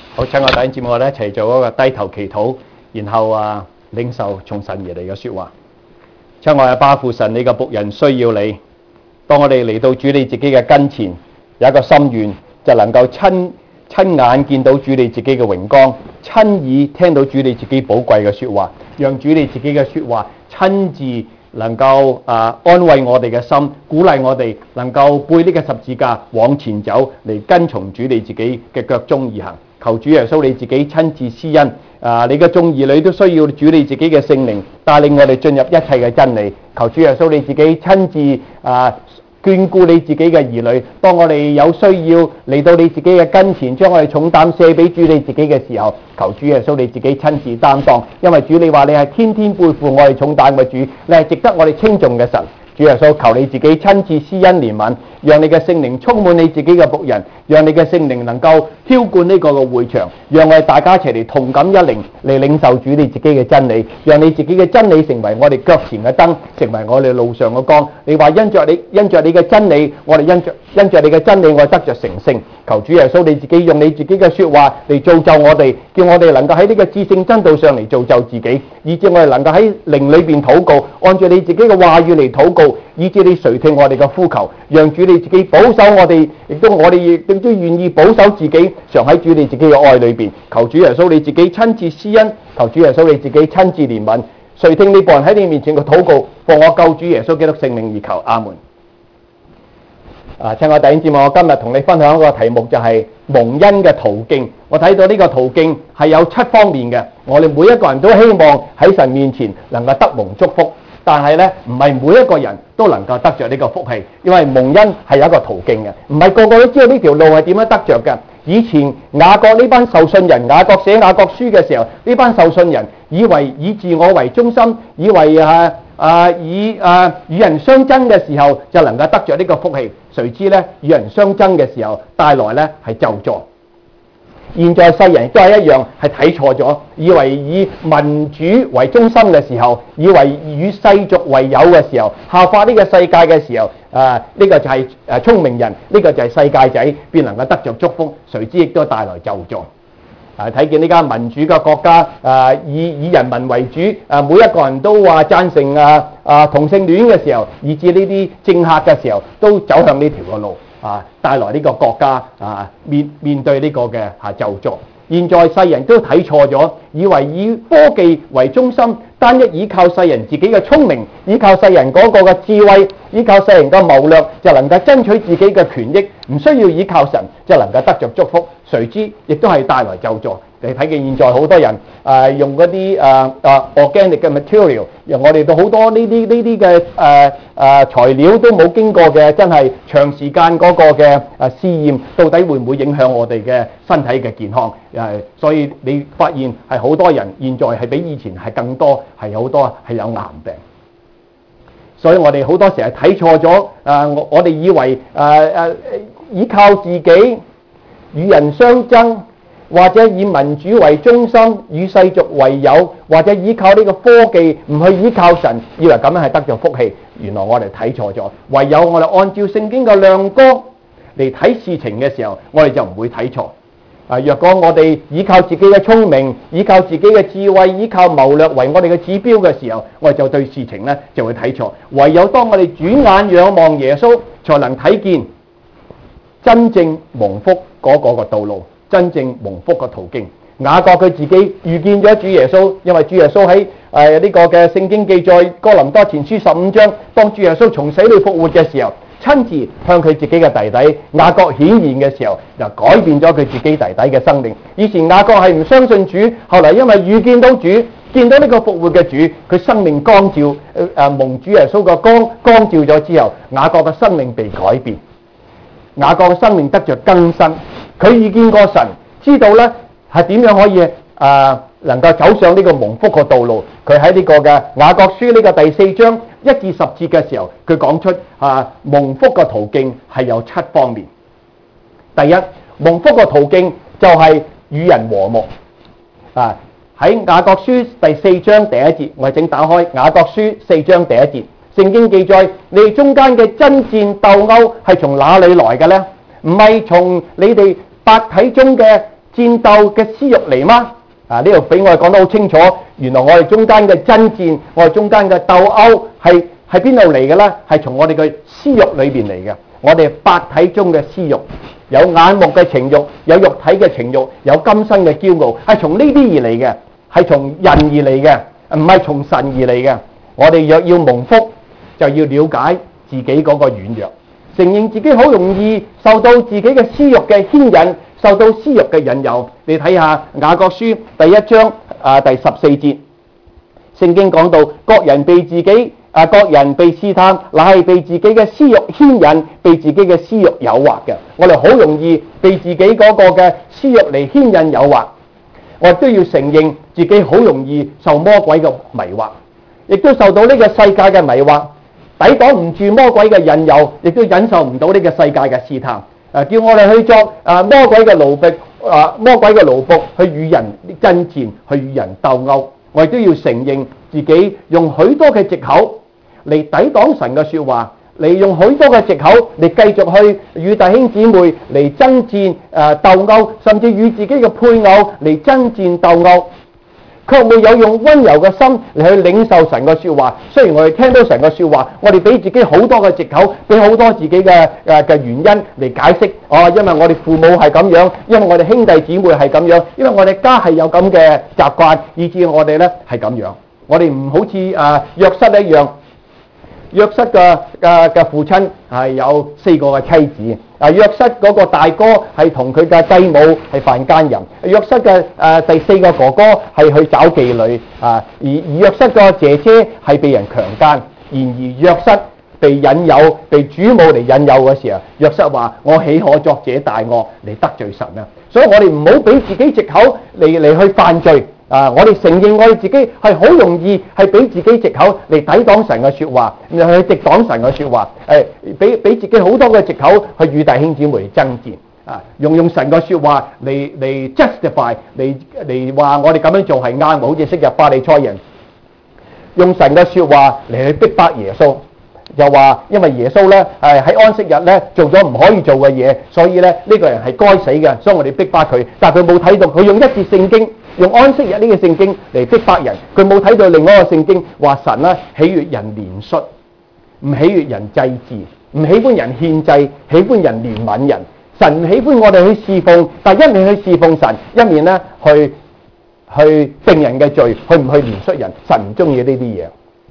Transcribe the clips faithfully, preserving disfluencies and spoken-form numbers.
好，請我弟兄姊妹我哋一齊做一個低頭祈禱，然後啊領受從神而嚟嘅說話。親愛嘅巴父神，你嘅僕人需要你。當我哋嚟到主你自己嘅跟前，有一個心願，就能夠親親眼見到主你自己嘅榮光，親耳聽到主你自己寶貴嘅說話，讓主你自己嘅說話親自能夠啊安慰我哋嘅心，鼓勵我哋能夠背呢個十字架往前走，嚟跟從主你自己嘅腳蹤而行。求主耶穌你自己親自施恩，啊！你嘅眾兒女都需要主你自己嘅聖靈帶領我哋進入一切嘅真理。求主耶穌你自己親自啊眷顧你自己嘅兒女。當我哋有需要嚟到你自己嘅跟前，將我哋重擔卸俾主你自己嘅時候，求主耶穌你自己親自擔當。因為主你話你係天天背負我哋重擔嘅主，你係值得我哋稱頌嘅神。主耶穌，求你自己親自施恩憐憫，讓你嘅聖靈充滿你自己嘅僕人，讓你嘅聖靈能夠澆灌呢個嘅會場，讓我哋大家一齊嚟同感一靈，嚟領受主你自己嘅真理，讓你自己嘅真理成為我哋腳前嘅燈，成為我哋路上嘅光。你話因着你因着你嘅真理，我哋因着因着你嘅真理，我哋得着成聖。求主耶穌你自己用你自己嘅說話嚟造就我哋，叫我哋能夠喺呢個至聖真道上嚟造就自己，以致我哋能夠喺靈裏邊禱告，按照你自己嘅話語嚟禱告，以致你垂聽我哋嘅呼求，讓主你自己保守我哋，亦都我哋亦都願意保守自己，常喺主你自己嘅愛裏邊。求主耶穌你自己親自施恩，求主耶穌你自己親自憐憫，垂聽你僕人喺你面前嘅禱告，奉我救主耶穌基督聖名而求，阿門。啊，親愛弟兄姊妹，我今日同你分享一個題目，就係蒙恩嘅途徑。我睇到呢個途徑係有七方面嘅，我哋每一個人都希望喺神面前能夠得蒙祝福，但係咧唔係每一個人都能夠得着呢個福氣，因為蒙恩係有一個途徑嘅，唔係個個都知道呢條路係點樣得着嘅。以前雅各呢班受信人，雅各寫雅各書嘅時候，呢班受信人以為以自我為中心，以為啊啊以啊與人相爭嘅時候就能夠得着呢個福氣，誰知咧與人相爭嘅時候帶來咧係咒詛。現在世人都係一樣，係睇錯咗，以為以民主為中心嘅時候，以為與世俗為友嘅時候，效法呢個世界嘅時候，啊呢、這個就係誒聰明人，呢、這個就係世界仔，便能夠得着祝福，誰知亦都帶來咒詛。啊！睇見呢間民主嘅國家，啊以以人民為主，啊每一個人都話贊成啊啊同性戀嘅時候，以至呢啲政客嘅時候都走向呢條嘅路，啊帶來呢個國家啊面面對呢個嘅啊咒詛。現在世人都睇錯咗，以為以科技為中心，單一依靠世人自己嘅聰明，依靠世人嗰個嘅智慧，依靠世人嘅謀略，就能夠爭取自己嘅權益，唔需要依靠神就能夠得着祝福。誰知亦都係帶來咒詛。你睇見現在好多人誒、呃、用嗰啲誒誒 organic 嘅 material， 讓我哋到好多呢啲呢啲嘅誒誒材料都冇經過嘅，真係長時間嗰個嘅誒試驗，到底會唔會影響我哋嘅身體嘅健康？誒、呃，所以你發現係好多人現在係比以前係更多，係好多係有癌病。所以我哋好多時係睇錯咗。誒、呃，我我哋以為誒誒、呃、依靠自己與人相爭，或者以民主為中心，與世俗為友，或者依靠呢個科技，唔去依靠神，以為咁樣係得咗福氣。原來我哋睇錯咗。唯有我哋按照聖經嘅亮光嚟睇事情嘅時候，我哋就唔會睇錯。啊，若果我哋依靠自己嘅聰明，依靠自己嘅智慧，依靠謀略為我哋嘅指標嘅時候，我哋就對事情咧就會睇錯。唯有當我哋轉眼仰望耶穌，才能睇見真正蒙福嗰個嘅道路，真正蒙福嘅途徑。雅各佢自己遇見咗主耶穌，因為主耶穌喺誒呢個嘅聖經記載哥林多前書十五章，當主耶穌從死裏復活嘅時候，親自向佢自己嘅弟弟雅各顯現嘅時候，就改變咗佢自己弟弟嘅生命。以前雅各係唔相信主，後嚟因為遇見到主，見到呢個復活嘅主，佢生命光照，誒、呃、蒙主耶穌嘅光光照咗之後，雅各嘅生命被改變，雅各嘅生命得着更新。佢遇見過神，知道咧係點樣可以啊、呃、能夠走上呢個蒙福嘅道路。佢喺呢個嘅雅各書呢個第四章一至十節嘅時候，佢講出啊蒙福嘅途徑係有七方面。第一，蒙福嘅途徑就係與人和睦。啊喺雅各書第四章第一節，我哋請打開雅各書四章第一節，聖經記載你哋中間嘅爭戰鬥毆係從哪裏來嘅呢？唔係從你哋百體中嘅戰鬥嘅私欲嚟嗎？啊，呢度俾我哋講得好清楚，原來我哋中間嘅爭戰，我哋中間嘅鬥毆係係邊度嚟嘅咧？係從我哋嘅私欲裏邊嚟嘅。我哋八體中嘅私欲，有眼目嘅情欲，有肉體嘅情欲，有今生嘅驕傲，係從呢啲而嚟嘅，係從人而嚟嘅，唔係從神而嚟嘅。我哋若要蒙福，就要了解自己嗰個軟弱，承認自己好容易受到自己嘅私欲嘅牽引，受到私欲嘅引誘。你睇下雅各書第一章啊第十四節，聖經講到各人被自己啊各人被試探，乃係被自己嘅私欲牽引，被自己嘅私欲誘惑嘅。我哋好容易被自己嗰個嘅私欲嚟牽引誘惑，我哋都要承認自己好容易受魔鬼嘅迷惑，亦都受到呢個世界嘅迷惑，抵擋唔住魔鬼嘅引誘，亦都忍受唔到呢個世界嘅試探。誒，叫我哋去作誒魔鬼嘅奴僕，誒魔鬼嘅奴僕去與人爭戰，去與人鬥毆。我亦都要承認自己用許多嘅藉口嚟抵擋神嘅說話，嚟用許多嘅藉口嚟繼續去與弟兄姊妹嚟爭戰誒鬥毆，甚至與自己嘅配偶嚟爭戰鬥毆，卻沒有用溫柔嘅心嚟去領受神嘅說話。雖然我哋聽到神嘅說話，我哋俾自己好多嘅藉口，俾好多自己嘅誒嘅原因嚟解釋。哦，因為我哋父母係咁樣，因為我哋兄弟姊妹係咁樣，因為我哋家係有咁嘅習慣，以致我哋咧係咁樣。我哋唔好似誒約瑟一樣。約瑟嘅嘅嘅父親係有四個嘅妻子，啊約瑟嗰個大哥係同佢嘅繼母係犯奸淫，約瑟嘅誒第四個哥哥係去找妓女，啊而而約瑟個姐姐係被人強姦，然而約瑟被引誘，被主母嚟引誘嘅時候，約瑟話：我豈可作這大惡嚟得罪神啊？所以我哋唔好俾自己藉口嚟嚟去犯罪。啊！我哋承認我哋自己係好容易係俾自己藉口嚟抵擋神嘅説話，然後去敵擋神嘅説話，誒俾俾自己好多嘅藉口去與弟兄姊妹嚟爭戰，啊用用神嘅説話嚟嚟 justify 嚟嚟話我哋咁樣做係啱，好似昔日法利賽人用神嘅説話嚟去逼迫耶穌，又話因為耶穌咧誒喺安息日咧做咗唔可以做嘅嘢，所以咧呢個人係該死嘅，所以我哋逼迫佢。但係佢冇睇到，佢用一節聖經。用安息日呢個聖經嚟逼迫人，佢冇睇到另外一個聖經話神咧喜悅人憐恤，唔喜悅人祭祀，唔喜歡人獻祭，喜歡人憐憫人。神唔喜歡我哋去侍奉，但一面去侍奉神，一面咧去去定人嘅罪，去唔去憐恤人？神唔中意呢啲嘢。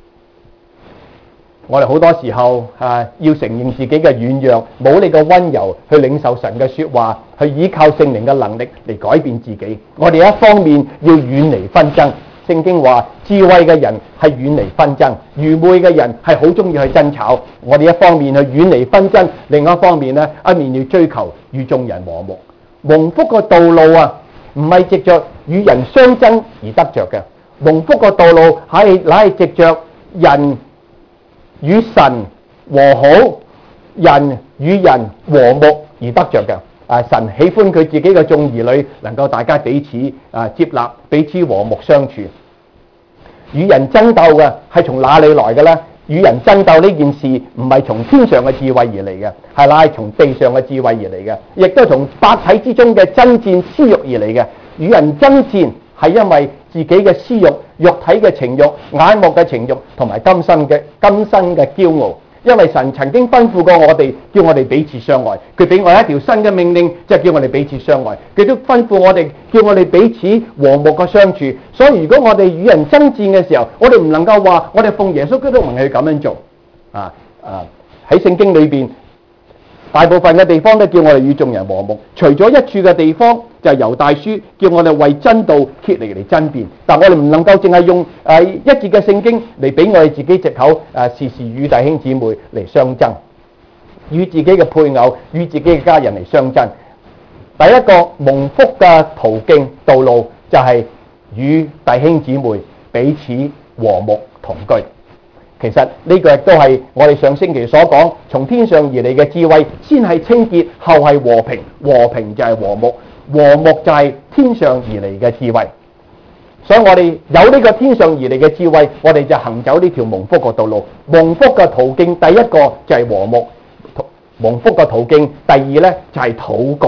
我哋好多時候啊，要承認自己嘅軟弱，冇你嘅溫柔去領受神嘅説話，去依靠聖靈嘅能力嚟改變自己。我哋一方面要遠離紛爭，聖經話智慧嘅人係遠離紛爭，愚昧嘅人係好中意去爭吵。我哋一方面去遠離紛爭，另一方面咧一面要追求與眾人和睦。蒙福嘅道路啊，唔係藉着與人相爭而得着嘅，蒙福嘅道路係乃係藉着人與神和好，人與人和睦而得着嘅。啊，神喜歡佢自己嘅眾兒女能夠大家彼此啊接納，彼此和睦相處。與人爭鬥嘅係從哪裡來嘅呢？與人爭鬥呢件事唔係從天上嘅智慧而嚟嘅，係乃係從地上嘅智慧而嚟嘅，亦都係從百體之中嘅爭戰私欲而嚟嘅。與人爭戰係因為自己嘅私欲、肉體嘅情欲、眼目嘅情欲同埋今生嘅今生嘅驕傲。因為神曾經吩咐過我哋，叫我哋彼此相愛。佢俾我一條新嘅命令，就係叫我哋彼此相愛。佢都吩咐我哋，叫我哋彼此和睦嘅相處。所以如果我哋與人爭戰嘅時候，我哋唔能夠話我哋奉耶穌基督名去咁樣做。啊啊！喺聖經裏邊，大部分嘅地方都叫我哋與眾人和睦，除咗一處嘅地方就係猶大書，叫我哋為真道竭力嚟爭辯。但我哋唔能夠淨係用誒一節嘅聖經嚟俾我哋自己藉口誒時時與弟兄姊妹嚟相爭，與自己嘅配偶、與自己嘅家人嚟相爭。第一個蒙福嘅途徑道路就係與弟兄姊妹彼此和睦同居。其實呢個亦都係我哋上星期所講，從天上而嚟嘅智慧，先係清潔，後係和平，和平就係和睦，和睦就係天上而嚟嘅智慧。所以我哋有呢個天上而嚟嘅智慧，我哋就行走呢條蒙福嘅道路。蒙福嘅途徑第一個就係和睦，蒙福嘅途徑第二呢就係禱告。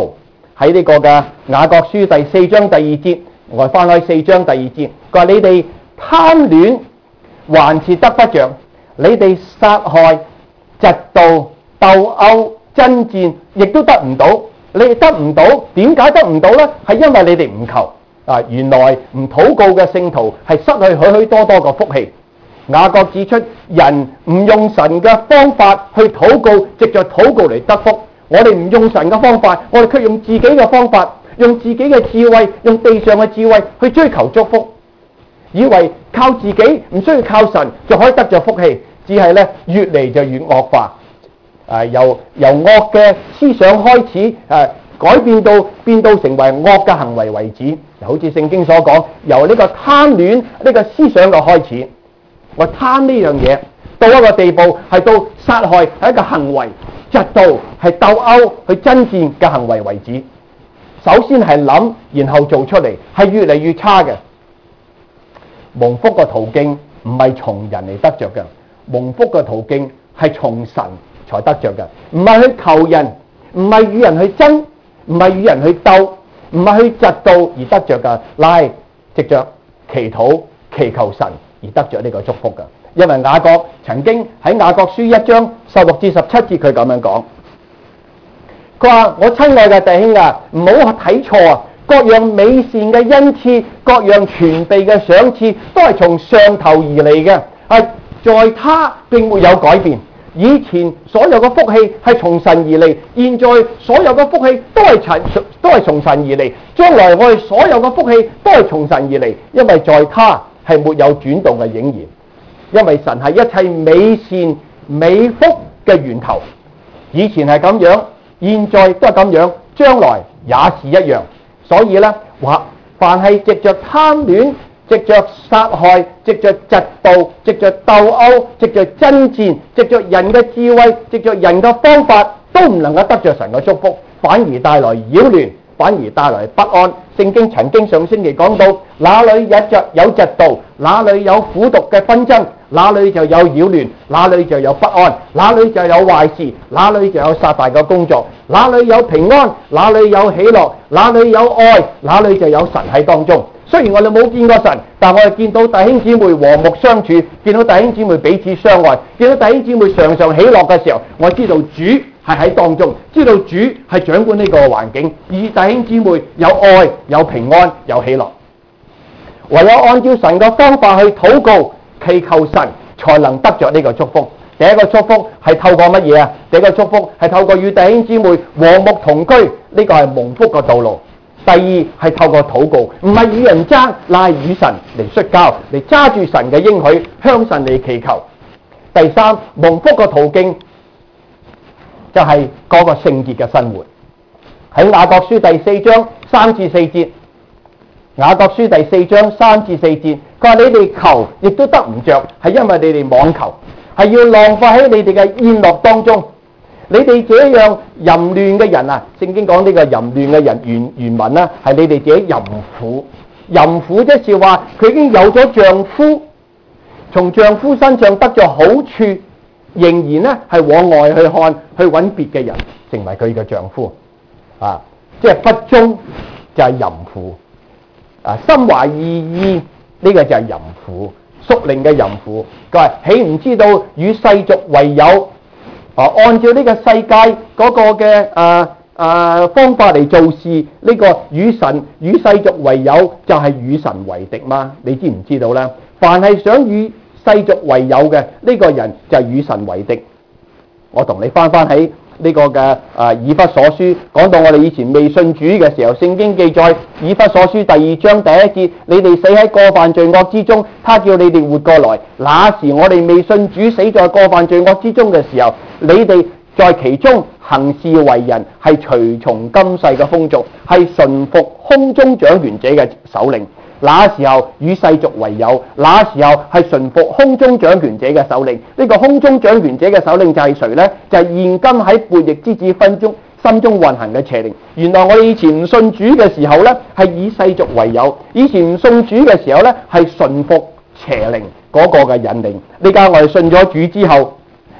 喺呢個嘅雅各書第四章第二節，我翻開四章第二節，佢話你哋貪戀還是得不着，你哋殺害、嫉妒、鬥毆、爭戰，亦都得唔到。你哋得唔到，點解得唔到呢？係因為你哋唔求啊！原來唔禱告嘅聖徒係失去許許多多嘅福氣。雅各指出，人唔用神嘅方法去禱告，藉着禱告嚟得福。我哋唔用神嘅方法，我哋卻用自己嘅方法，用自己嘅智慧，用地上嘅智慧去追求祝福，以為靠自己唔需要靠神就可以得着福氣，只係咧越嚟就越惡化。啊、由由惡嘅思想開始，啊、改變到變到成為惡嘅行為為止。好似聖經所講，由呢個貪戀呢個思想嘅開始，我貪呢樣嘢到一個地步，係到殺害係一個行為，嫉妒係鬥毆去爭戰嘅行為為止。首先係諗，然後做出嚟，係越嚟越差嘅。蒙福嘅途徑唔係從人嚟得着嘅，蒙福嘅途徑係從神才得着嘅，唔係去求人，唔係與人去爭，唔係與人去鬥，唔係去嫉妒而得着嘅，乃係藉着祈禱祈求神而得着呢個祝福嘅。因為雅各曾經喺雅各書一章十六至十七節，佢咁樣講，佢話：我親愛嘅弟兄啊，唔好睇錯啊！各樣美善嘅恩賜，各樣全備嘅賞賜，都係從上頭而嚟嘅，係在他並沒有改變。以前所有嘅福氣係從神而嚟，現在所有嘅福氣都係從都係從神而嚟，將來我哋所有嘅福氣都係從神而嚟，因為在他係沒有轉動嘅影兒。因為神係一切美善美福嘅源頭，以前係咁樣，現在都係咁樣，將來也是一樣。所以咧，話凡係藉着貪戀、藉着殺害、藉着嫉妒、藉着鬥毆、藉着爭戰、藉着人嘅智慧、藉着人嘅方法，都唔能夠得着神嘅祝福，反而帶來擾亂，反而帶來不安。聖經曾經上星期講到，哪裏有着有嫉妒，哪裏有苦毒嘅紛爭，哪裏就有擾亂，哪裏就有不安，哪裏就有壞事，哪裏就有撒旦嘅工作，哪裏有平安，哪裏有喜樂，哪裏有愛，哪裏就有神喺當中。雖然我哋冇見過神，但我哋見到弟兄姊妹和睦相處，見到弟兄姊妹彼此相愛，見到弟兄姊妹常常喜樂嘅時候，我知道主係喺當中，知道主係掌管呢個環境，而弟兄姊妹有愛、有平安、有喜樂。唯有按照神嘅方法去禱告祈求神，才能得着呢個祝福。第一個祝福係透過乜嘢啊？第一個祝福係透過與弟兄姊妹和睦同居，呢個係蒙福嘅道路。第二係透過禱告，唔係與人爭，乃係與神嚟摔跤，嚟揸住神嘅應許，向神嚟祈求。第三，蒙福嘅途徑就係嗰個聖潔嘅生活。喺雅各書第四章三至四節，雅各書第四章三至四節，佢話你哋求亦都得唔着，係因為你哋妄求，係要浪費喺你哋嘅宴樂當中。你哋這樣淫亂嘅人啊，聖經講呢個淫亂嘅人原原文呢，係你哋自己淫婦。淫婦即是話佢已經有咗丈夫，從丈夫身上得咗好處，仍然呢係往外去看，去揾別嘅人成為佢嘅丈夫啊，即係不忠就係淫婦啊，心懷二意呢個就係淫婦，屬靈嘅淫婦。佢話豈唔知道與世俗為友？啊，按照呢個世界嗰個嘅啊啊方法嚟做事，呢、這個與神與世俗為友就係與神為敵嗎？你知唔知道呢？凡係想與世俗為友嘅呢、這個人就係與神為敵。我同你翻翻喺呢個嘅啊以弗所書，講到我哋以前未信主嘅時候，聖經記載以弗所書第二章第一節，你哋死喺過犯罪惡之中，他叫你哋活過來。那時我哋未信主，死在過犯罪惡之中嘅時候，你哋在其中行事為人，係隨從今世嘅風俗，係順服空中掌權者嘅首領。那時候與世俗為友，那時候係順服空中掌權者嘅首領。呢、這個空中掌權者嘅首領就係誰呢？就係、是、現今喺悖逆之子分中心中運行嘅邪靈。原來我哋以前唔信主嘅時候呢，係以世俗為友；以前唔信主嘅時候呢，係順服邪靈嗰個嘅引領。呢家我哋信咗主之後，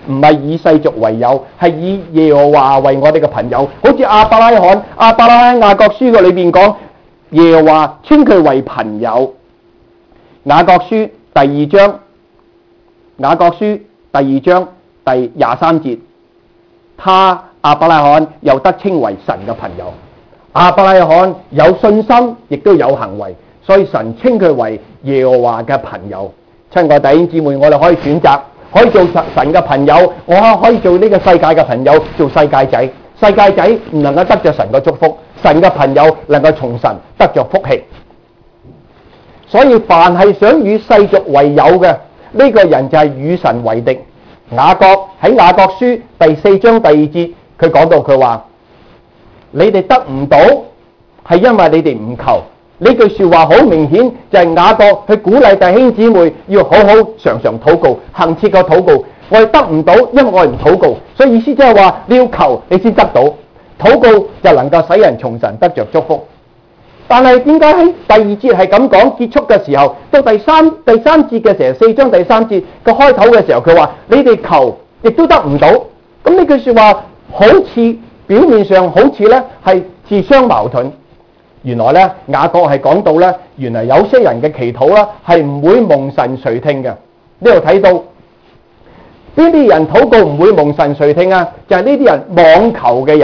唔係以世俗為友，係以耶和華為我哋嘅朋友。好似亞伯拉罕，亞伯拉罕雅各書嘅裏邊講，耶和華稱佢為朋友。雅各書第二章，雅各書第二章第廿三節，他亞伯拉罕又得稱為神嘅朋友。亞伯拉罕有信心，亦都有行為，所以神稱佢為耶和華嘅朋友。親愛弟兄姊妹，我哋可以選擇，可以做神嘅朋友，我可以做呢個世界嘅朋友，做世界仔。世界仔唔能夠得着神嘅祝福，神嘅朋友能夠從神得着福氣。所以凡係想與世俗為友嘅，呢個人就係與神為敵。雅各喺雅各書第四章第二節，佢講到佢話：你哋得唔到係因為你哋唔求。呢句說話好明顯就係雅各去鼓勵弟兄姊妹要好好常常禱告，恆切個禱告。我哋得唔到，因為我哋唔禱告，所以意思即係話你要求你先得到，禱告就能夠使人從神得着祝福。但係點解喺第二節係咁講結束嘅時候，到第三第三節嘅時候，四章第三節嘅開頭嘅時候，佢話你哋求亦都得唔到。咁呢句說話好似表面上好似咧係自相矛盾。原來咧雅各係講到咧，原來有些人嘅祈禱啦係唔會蒙神垂聽嘅。呢度睇到邊啲人禱告唔會蒙神垂聽啊？就係呢啲人妄求嘅人，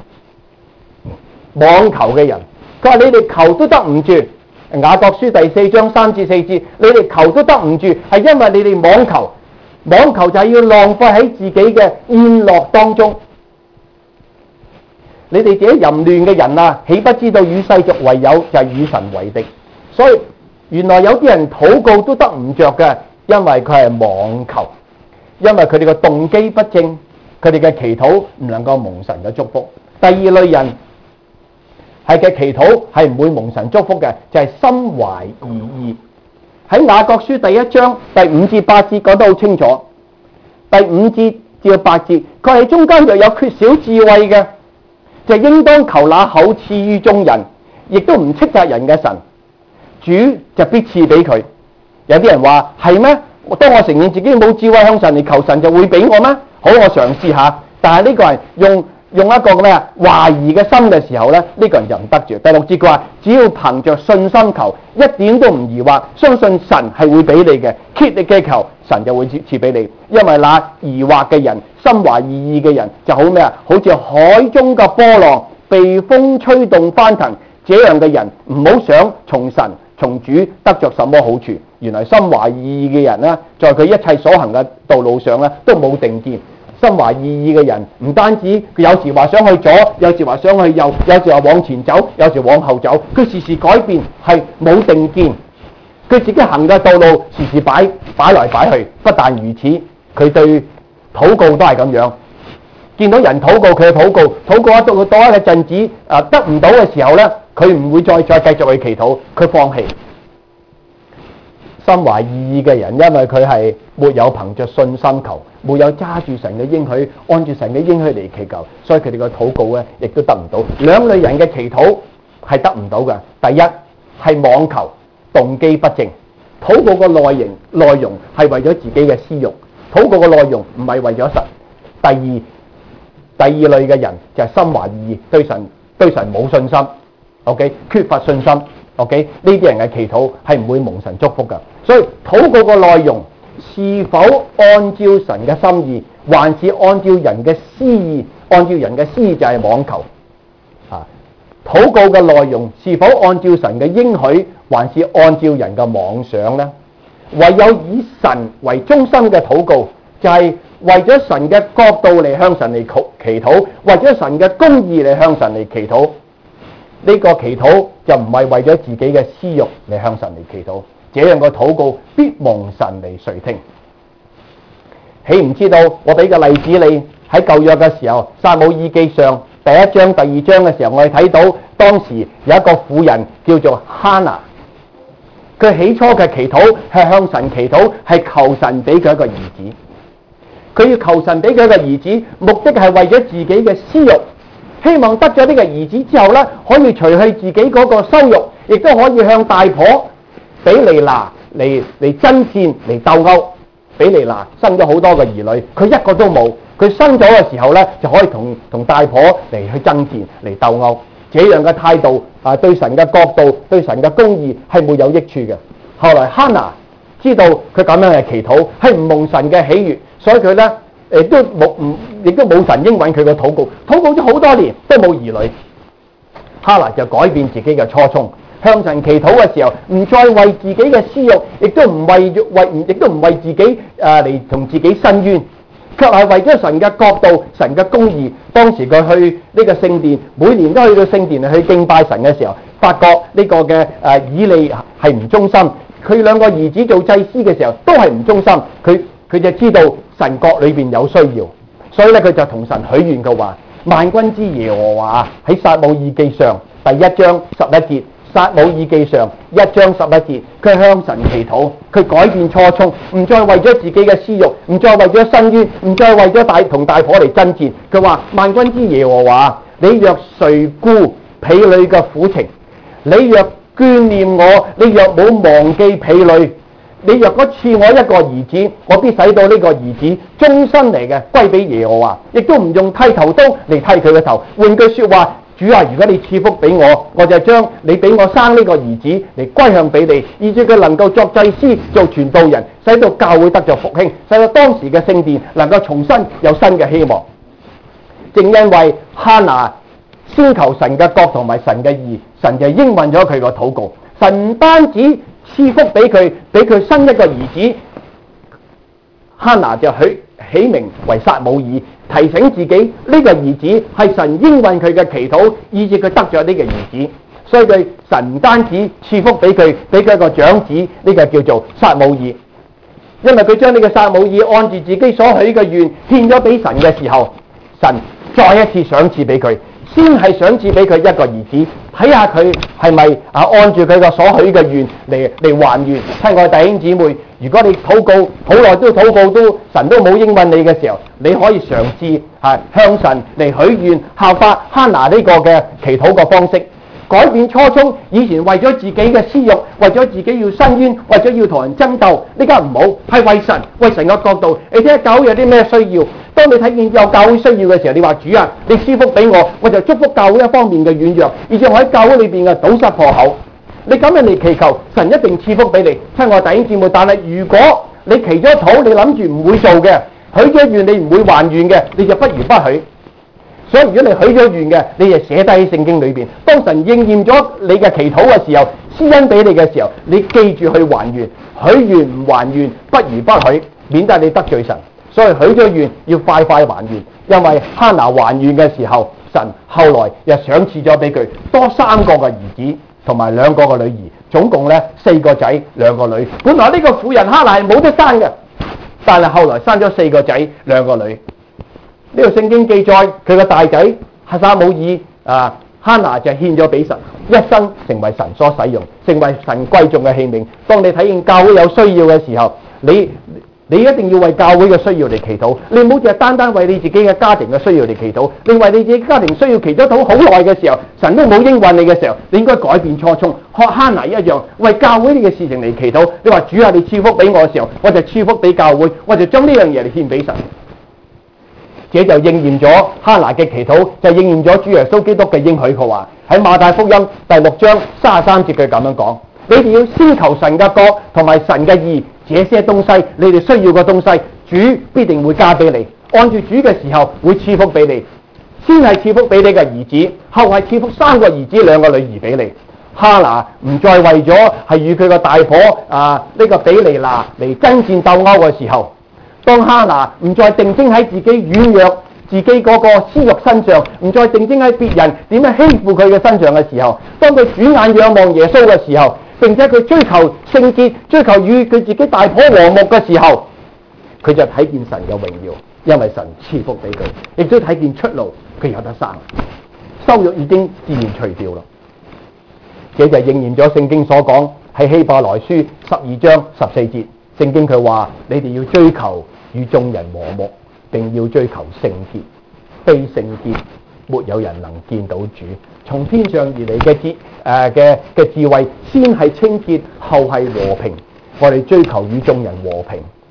妄求嘅人。佢話你哋求都得唔住。雅各書第四章三至四節，你哋求都得唔住，係因為你哋妄求，妄求就係要浪費喺自己嘅宴樂當中。你哋自己淫亂嘅人啊，豈不知道與世俗為友就係與神為敵？所以原來有啲人禱告都得唔着嘅，因為佢係妄求，因為佢哋嘅動機不正，佢哋嘅祈禱唔能夠蒙神嘅祝福。第二類人係嘅祈禱係唔會蒙神祝福嘅，就係、是、心懷二意。喺雅各書第一章第五至八節講得好清楚，第五節至到八節，佢係中間又有缺少智慧嘅，就應當求那厚賜於眾人，亦都唔斥責人嘅神，主就必賜俾佢。有啲人話係咩？當我承認自己冇智慧向神嚟求，神就會俾我咩？好，我嘗試下。但係呢個人用用一個咩啊懷疑嘅心嘅時候咧，呢、這個人就唔得住。第六節佢話：只要憑着信心求，一點都唔疑惑，相信神係會俾你嘅，竭力嘅求，神就會賜俾你。因為那疑惑嘅人、心懷二意嘅人就好咩啊？好似海中嘅波浪，被風吹動翻騰。這樣嘅人唔好想從神、從主得着什麼好處。原來心懷二意嘅人咧，在佢一切所行嘅道路上咧，都冇定見。心懷二意嘅人唔單止佢有時話想去左，有時話想去右，有時話往前走，有時往後走，佢時時改變，係冇定見。佢自己行嘅道路時時擺擺來擺去。不但如此，佢對禱告都係咁樣。見到人禱告，佢禱告，禱告一到到一個陣子啊得唔到嘅時候咧，佢唔會再再繼續去祈禱，佢放棄。心懷二意嘅人，因為佢係沒有憑着信心求，沒有揸住神嘅應許，按住神嘅應許嚟祈求，所以佢哋嘅禱告咧，亦都得唔到。兩類人嘅祈禱係得唔到嘅。第一係妄求，動機不正，禱告嘅內容內容係為咗自己嘅私欲，禱告嘅內容唔係為咗神。第二第二類嘅人就係心懷二意，對神對神冇信心 ，OK， 缺乏信心。OK， 呢啲人嘅祈禱係唔會蒙神祝福㗎。所以禱告嘅內容是否按照神嘅心意，還是按照人嘅私意？按照人嘅私意就係妄求啊！禱告嘅內容是否按照神嘅應許，還是按照人嘅妄想呢？唯有以神為中心嘅禱告，就係為咗神嘅角度嚟向神嚟祈禱，為咗神嘅公義嚟向神嚟祈禱。呢個祈禱就唔係為咗自己嘅私欲嚟向神嚟祈禱，這樣嘅禱告必蒙神嚟垂聽。豈唔知道？我俾個例子你，喺舊約嘅時候，撒母耳記上第一章、第二章嘅時候，我哋睇到當時有一個婦人叫做哈拿，佢起初嘅祈禱係向神祈禱，係求神俾佢一個兒子。佢要求神俾佢一個兒子，目的係為咗自己嘅私欲。希望得咗呢個兒子之後咧，可以除去自己嗰個羞辱，亦都可以向大婆比利拿嚟嚟爭戰嚟鬥毆。 比利拿生咗好多個兒女，佢一個都冇。佢生咗嘅時候咧，就可以同同大婆嚟去爭戰嚟鬥毆。這樣嘅態度啊，對神嘅角度、對神嘅公義係沒有益處嘅。後來哈拿知道佢咁樣嘅祈禱係唔蒙神嘅喜悅，所以佢咧亦都冇唔亦都冇神應允佢嘅禱告，禱告咗好多年都冇兒女。哈拿就改變自己嘅初衷，向神祈禱嘅時候，唔再為自己嘅私欲，亦都唔為為亦都唔為自己誒嚟同自己申冤，卻係為咗神嘅角度、神嘅公義。當時佢去呢個聖殿，每年都去到聖殿去敬拜神嘅時候，發覺呢個嘅誒以利係唔忠心，佢兩個兒子做祭司嘅時候都係唔忠心，佢佢就知道神國裏邊有需要，所以咧佢就同神許願嘅話：萬軍之耶和華喺撒母耳記上第一章十一節。撒母耳記上一章十一節，佢向神祈禱，佢改變初衷，唔再為咗自己嘅私欲，唔再為咗申冤，唔再為咗大同大婆嚟爭戰。佢話：萬軍之耶和華，你若垂顧婢女嘅苦情，你若眷念我，你若冇忘記婢女，你若果賜我一個兒子，我必使到呢個兒子終身嚟嘅歸俾耶和華，亦都唔用剃頭刀嚟剃佢嘅頭。換句說話，主啊，如果你賜福俾我，我就將你俾我生呢個兒子嚟歸向俾你，以致佢能夠作祭司、做傳道人，使到教會得着復興，使到當時嘅聖殿能夠重新有新嘅希望。正因為哈拿先求神嘅國同埋神嘅義，神就應允咗佢個禱告。神唔單止賜福俾佢，俾佢生一個兒子，哈拿就許起名為撒母耳，提醒自己呢個兒子係神應允佢嘅祈禱，以致佢得咗呢個兒子。所以佢神唔單止賜福俾佢，俾佢一個長子，呢個叫做撒母耳。因為佢將呢個撒母耳按住自己所許嘅願獻咗俾神嘅時候，神再一次賞賜俾佢，先係賞賜俾佢一個兒子，睇下佢係咪啊按住佢個所許嘅願嚟嚟還願。親愛弟兄姊妹，如果你禱告好耐都禱告都神都冇應允你嘅時候，你可以嘗試係向神嚟許願，效法哈拿呢個嘅祈禱嘅方式，改變初衷。以前為咗自己嘅私欲，為咗自己要申冤，為咗要同人爭鬥，呢家唔好，係為神為神嘅角度。你睇下教會有啲咩需要？當你睇見有教會需要嘅時候，你話主啊，你賜福俾我，我就祝福教會一方面嘅軟弱，而且我喺教會裏邊嘅堵塞破口。你咁樣嚟祈求，神一定賜福俾你。親愛弟兄姊妹，但係如果你祈咗禱，你諗住唔會做嘅，許咗願你唔會還願嘅，你就不如不許。所以如果你許咗願嘅，你就寫低喺聖經裏邊。當神應驗咗你嘅祈禱嘅時候，施恩俾你嘅時候，你記住去還願。許願唔還願，不如不許，免得你得罪神。所以許咗願要快快還願，因為哈拿還願嘅時候，神後來又賞賜咗俾佢多三個嘅兒子同埋兩個嘅女兒，總共咧四個仔兩個女。本來呢個婦人哈拿係冇得生嘅，但係後來生咗四個仔兩個女。呢個聖經記載佢個大仔撒母耳啊，哈拿就獻咗俾神，一生成為神所使用，成為神貴重嘅器皿。當你睇見教會有需要嘅時候，你你一定要為教會嘅需要嚟祈禱，你唔好淨係單單為你自己嘅家庭嘅需要嚟祈禱。你為你自己家庭需要祈咗禱好耐嘅時候，神都冇應允你嘅時候，你應該改變初衷，學哈拿一樣，為教會呢個事情嚟祈禱。你話主啊，你賜福俾我嘅時候，我就賜福俾教會，我就將呢樣嘢嚟獻俾神。這就應驗咗哈拿嘅祈禱，就應驗咗主耶穌基督嘅應許。佢話喺馬太福音第六章三十三節，佢咁樣講：你哋要先求神嘅國同埋神嘅義，這些東西你哋需要嘅東西，主必定會加俾你。按住主嘅時候會賜福俾你，先係賜福俾你嘅兒子，後係賜福三個兒子兩個女兒俾你。哈拿唔再為咗係與佢個大婆啊呢個比利拿嚟爭戰鬥毆嘅時候，當哈拿唔再定睛喺自己軟弱、自己嗰個私欲身上，唔再定睛喺別人點樣欺負佢嘅身上嘅時候，當佢轉眼仰望耶穌嘅時候，並且佢追求聖潔、追求與佢自己大婆和睦嘅時候，佢就睇見神嘅榮耀，因為神賜福俾佢，亦都睇見出路，佢有得生，羞辱已經自然除掉啦。這就應驗咗聖經所講喺希伯來書十二章十四節，聖經佢話：你哋要追求與眾人和睦，並要追求聖潔，非聖潔沒有人能見到主。從天上而嚟嘅智誒嘅嘅智慧，先係清潔，後係和平。我哋追求與眾人和平，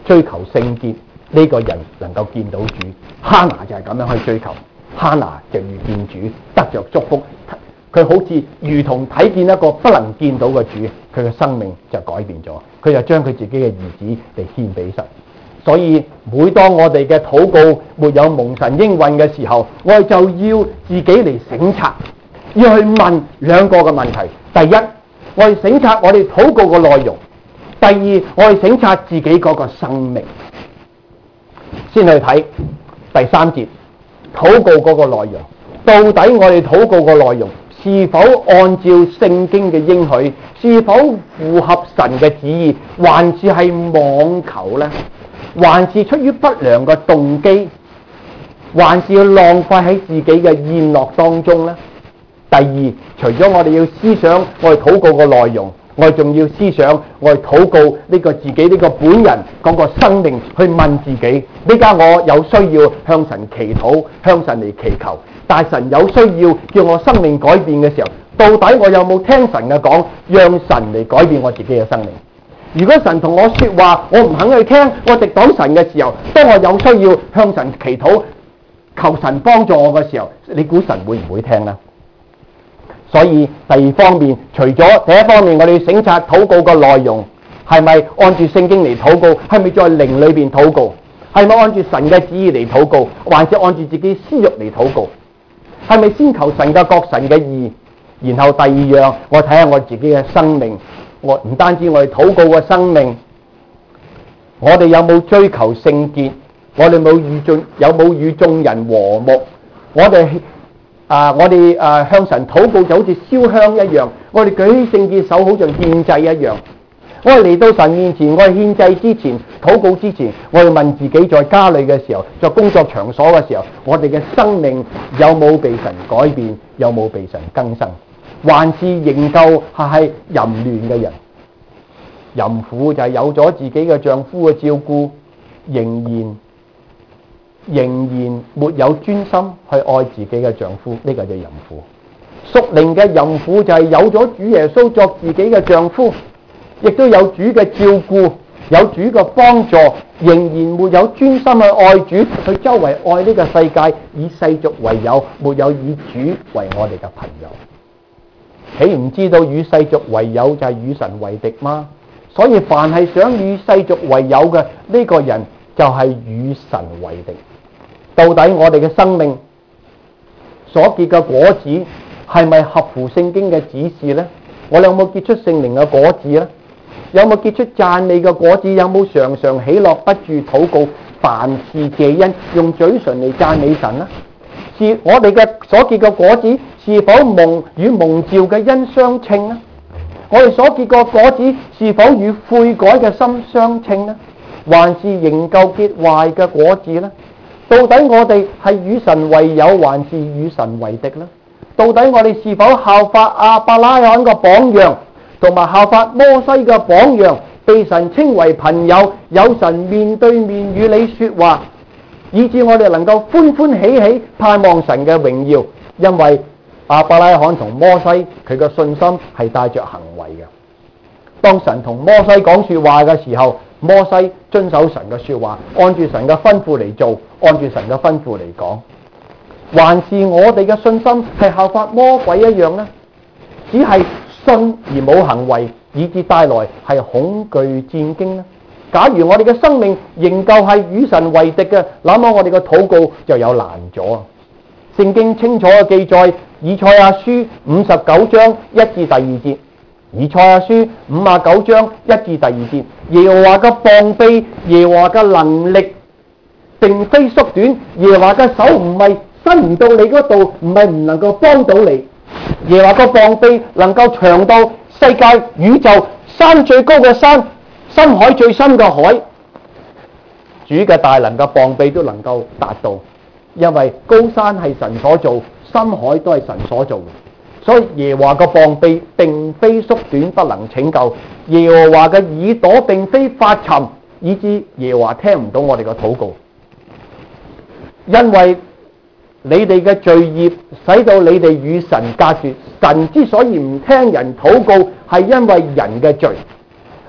追求聖潔，呢個人能夠見到主。哈拿就係咁樣去追求，哈拿就遇見主，得着祝福。佢好似如同睇見一個不能見到嘅主，佢嘅生命就改變咗，佢就將佢自己嘅兒子嚟獻俾神。所以每當我哋嘅禱告沒有蒙神應允嘅時候，我哋就要自己嚟省察，要去問兩個嘅問題。第一，我哋省察我哋禱告嘅內容；第二，我哋省察自己嗰個生命。先去睇第三節，禱告嗰個內容，到底我哋禱告嘅內容是否按照聖經嘅應許，是否符合神嘅旨意，還是係妄求呢？還是出於不良嘅動機，還是要浪費喺自己嘅宴樂當中呢？第二，除咗我哋要思想我哋禱告嘅內容，我哋仲要思想我哋禱告呢個自己呢個本人嗰個生命，去問自己：呢家我有需要向神祈禱，向神嚟祈求，但係神有需要叫我生命改變嘅時候，到底我有冇聽神嘅講，讓神嚟改變我自己嘅生命？如果神同我說話，我唔肯去聽，我敵擋神嘅時候，當我有需要向神祈禱，求神幫助我嘅時候，你估神會唔會聽呢？所以第二方面，除咗第一方面，我哋要省察禱告嘅內容係咪按住聖經嚟禱告，係咪在靈裏邊禱告，係咪按住神嘅旨意嚟禱告，還是按住自己私欲嚟禱告，係咪先求神嘅國、神嘅義？然後第二樣，我睇下我自己嘅生命。我唔單止我哋禱告嘅生命，我哋有冇追求聖潔？我哋冇與眾有冇與眾人和睦？我哋啊，我哋啊向神禱告就好似燒香一樣，我哋舉起聖潔手好像獻祭一樣。我哋嚟到神面前，我哋獻祭之前、禱告之前，我哋問自己，在家裏嘅時候，在工作場所嘅時候，我哋嘅生命有冇被神改變？有冇被神更新？還是仍舊係淫亂嘅人？淫婦就係有咗自己嘅丈夫嘅照顧，仍然仍然沒有專心去愛自己嘅丈夫，呢、這個就淫婦。屬靈嘅淫婦就係有咗主耶穌作自己嘅丈夫，亦都有主嘅照顧，有主嘅幫助，仍然沒有專心去愛主，去周圍愛呢個世界，以世俗為友，沒有以主為我哋嘅朋友。豈唔知道與世俗為友就係與神為敵嗎？所以凡係想與世俗為友嘅呢個人，就係與神為敵。到底我哋嘅生命所結嘅果子係咪合乎聖經嘅指示呢？我哋有冇結出聖靈嘅果子呢？有冇結出讚美嘅果子？有冇常常喜樂不住禱告，凡事謝恩，用嘴唇嚟讚美神呢？是我哋嘅所結嘅果子是否蒙與蒙召嘅恩相稱呢？我哋所結個果子是否與悔改嘅心相稱呢？還是仍舊結壞嘅果子呢？到底我哋係與神為友，還是與神為敵呢？到底我哋是否效法亞伯拉罕嘅榜樣，同埋效法摩西嘅榜樣，被神稱為朋友，有神面對面與你說話，以致我哋能夠歡歡喜喜盼望神嘅榮耀？因為亞伯拉罕同摩西佢嘅信心係帶着行為嘅。當神同摩西講說話嘅時候，摩西遵守神嘅說話，按住神嘅吩咐嚟做，按住神嘅吩咐嚟講。還是我哋嘅信心係效法魔鬼一樣呢？只係信而冇行為，以致帶來係恐懼戰驚呢？假如我哋嘅生命仍舊係與神為敵嘅，那麼我哋嘅禱告就有難咗。聖經清楚嘅記載，以賽亞書五十九章一至第二節，以賽亞書五十九章一至第二節，耶和華嘅膀臂，耶和華嘅能力並非縮短，耶和華嘅手唔係伸唔到你嗰度，唔係唔能夠幫到你。耶和華嘅膀臂能夠長到世界宇宙山最高嘅山，深海最深嘅海，主嘅大能嘅膀臂都能夠達到。因為高山係神所做，深海都係神所做嘅，所以耶和華嘅膀臂並非縮短不能拯救，耶和華嘅耳朵並非發沉，以致耶和華聽唔到我哋嘅禱告。因為你哋嘅罪孽使到你哋與神隔絕，神之所以唔聽人禱告，係因為人嘅罪。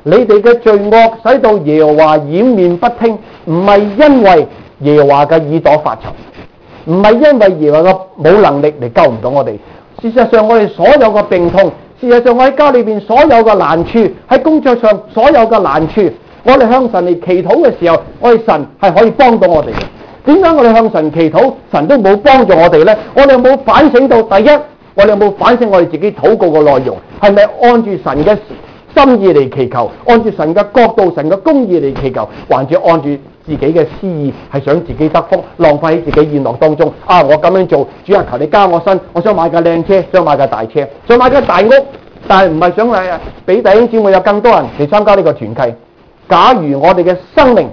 你哋嘅罪惡使到耶和華掩面不聽，唔係因為耶和華嘅耳朵發沉，唔係因為耶和華嘅冇能力嚟救唔到我哋。事實上，我哋所有嘅病痛，事實上我喺家裏邊所有嘅難處，喺工作上所有嘅難處，我哋向神嚟祈禱嘅時候，我哋神係可以幫到我哋嘅。點解我哋向神祈禱，神都冇幫助我哋呢？我哋有冇反省到？第一，我哋有冇反省我哋自己禱告嘅內容，係咪按住神嘅心意嚟祈求，按住神嘅角度、神嘅公義嚟祈求，還是按住自己嘅私意，係想自己得福，浪費喺自己宴樂當中？啊，我咁樣做，主啊，求你加我身，我想買架靚車，想買架大車，想買架大屋，但係唔係想誒俾弟兄姊妹有更多人嚟參加呢個團契。假如我哋嘅生命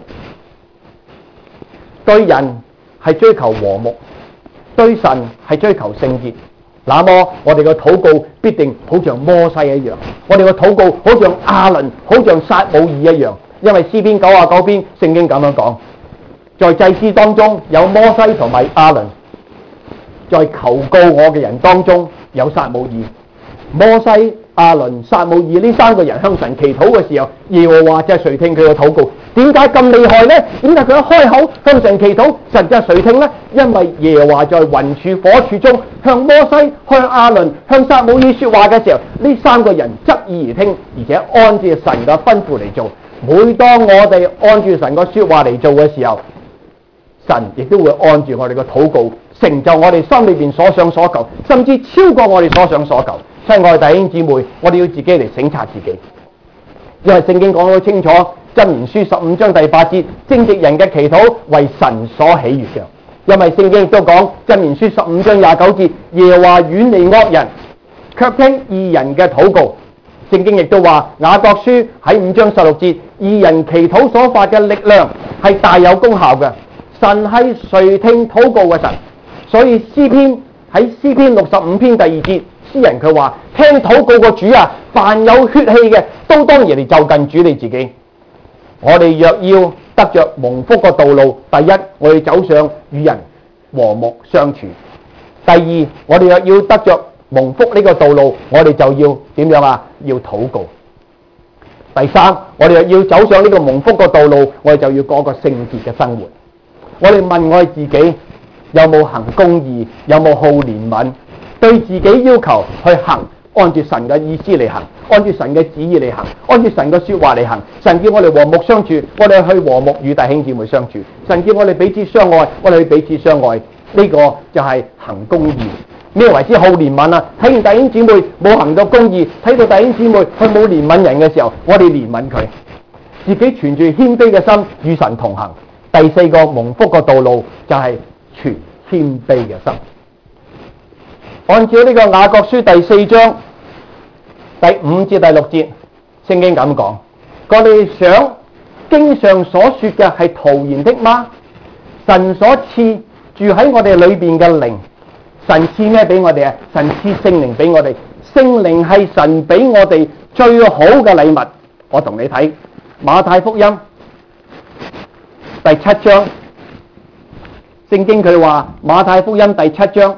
對人係追求和睦，對神係追求聖潔，那麼我哋嘅禱告必定好像摩西一樣，我哋嘅禱告好像亞倫、好像撒母耳一樣。因為詩篇九十九篇聖經咁樣講，在祭司當中有摩西同埋亞倫，在求告我嘅人當中有撒母耳。摩西、亞倫、撒母耳呢三個人向神祈禱嘅時候，耶和華就係垂聽佢嘅禱告。點解咁厲害呢？點解佢一開口向神祈禱，神就係垂聽呢？因為耶和華在雲柱火柱中向摩西、向亞倫、向撒母耳說話嘅時候，呢三個人側耳而聽，而且按照神嘅吩咐嚟做。每當我哋按住神個說話嚟做嘅時候，神亦都會按住我哋嘅禱告成就我哋心裏邊所想所求，甚至超過我哋所想所求。親愛弟兄姊妹，我哋要自己嚟省察自己，因為聖經講得好清楚，箴言書十五章第八節，正直人嘅祈禱為神所喜悅嘅。因為聖經亦都講箴言書十五章廿九節，耶和華遠離惡人，卻聽義人嘅禱告。聖經亦都話雅各書喺五章十六節，義人祈禱所發嘅力量係大有功效嘅。神係垂聽禱告嘅神，所以詩篇喺詩篇六十五篇第二節，詩人佢話：聽禱告個主啊，凡有血氣嘅都當然嚟就近主你自己。我哋若要得着蒙福嘅道路，第一，我哋走上與人和睦相處；第二，我哋若要得着蒙福呢個道路，我哋就要點樣啊？要禱告。第三，我哋若要走上呢個蒙福嘅道路，我哋就要過個聖潔嘅生活。我哋問我哋自己有冇行公義，有冇好憐憫，對自己要求去行，按住神嘅意思嚟行，按住神嘅旨意嚟行，按住神嘅說話嚟行。神叫我哋和睦相處，我哋去和睦與弟兄姊妹相處。神叫我哋彼此相愛，我哋去彼此相愛。呢個就係行公義。咩為之好憐憫啊？睇完弟兄姊妹冇行到公義，睇到弟兄姊妹佢冇憐憫人嘅時候，我哋憐憫佢，自己存住謙卑嘅心與神同行。第四個蒙福嘅道路就係存謙卑嘅心。按照呢個雅各書第四章第五至第六節，聖經咁講：我哋想經上所說嘅係徒然的嗎？神所賜住喺我哋裏邊嘅靈，神賜咩俾我哋啊？神賜聖靈俾我哋，聖靈係神俾我哋最好嘅禮物。我同你睇馬太福音第七章，聖經佢話馬太福音第七章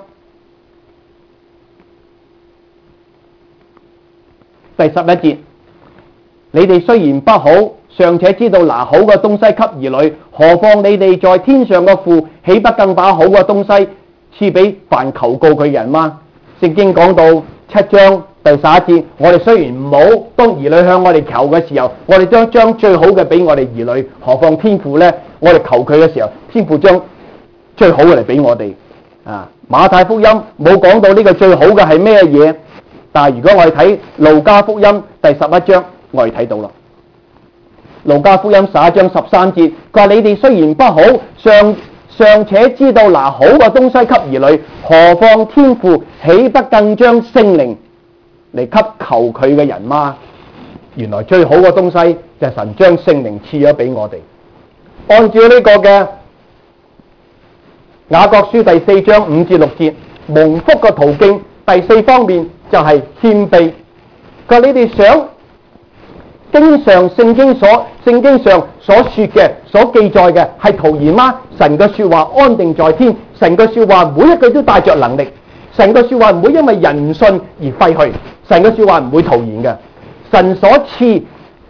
第十一節：你哋雖然不好，尚且知道拿好嘅東西給兒女，何況你哋在天上嘅父，豈不更把好嘅東西賜俾凡求告佢人嗎？聖經講到七章第十一節，我哋雖然唔好，當兒女向我哋求嘅時候，我哋將將最好嘅俾我哋兒女，何況天父呢？我哋求佢嘅時候，天父將最好嘅嚟俾我哋。啊，馬太福音冇講到呢個最好嘅係咩嘢，但係如果我哋睇路加福音第十一章，我哋睇到啦。路加福音十一章十三節，佢話：你哋雖然不好，尚尚且知道拿好嘅東西給兒女，何況天父豈不更將聖靈嚟給求佢嘅人嗎？原來最好嘅東西就係神將聖靈賜咗俾我哋。按照呢個嘅雅各書第四章五至六節，蒙福嘅途徑第四方面就係謙卑。佢話：你哋想經上聖經所聖經上所說嘅、所記載嘅係徒然嗎？神嘅說話安定在天，神嘅說話每一句都帶着能力，神嘅說話唔會因為人唔信而廢去，神嘅說話唔會徒然嘅。神所賜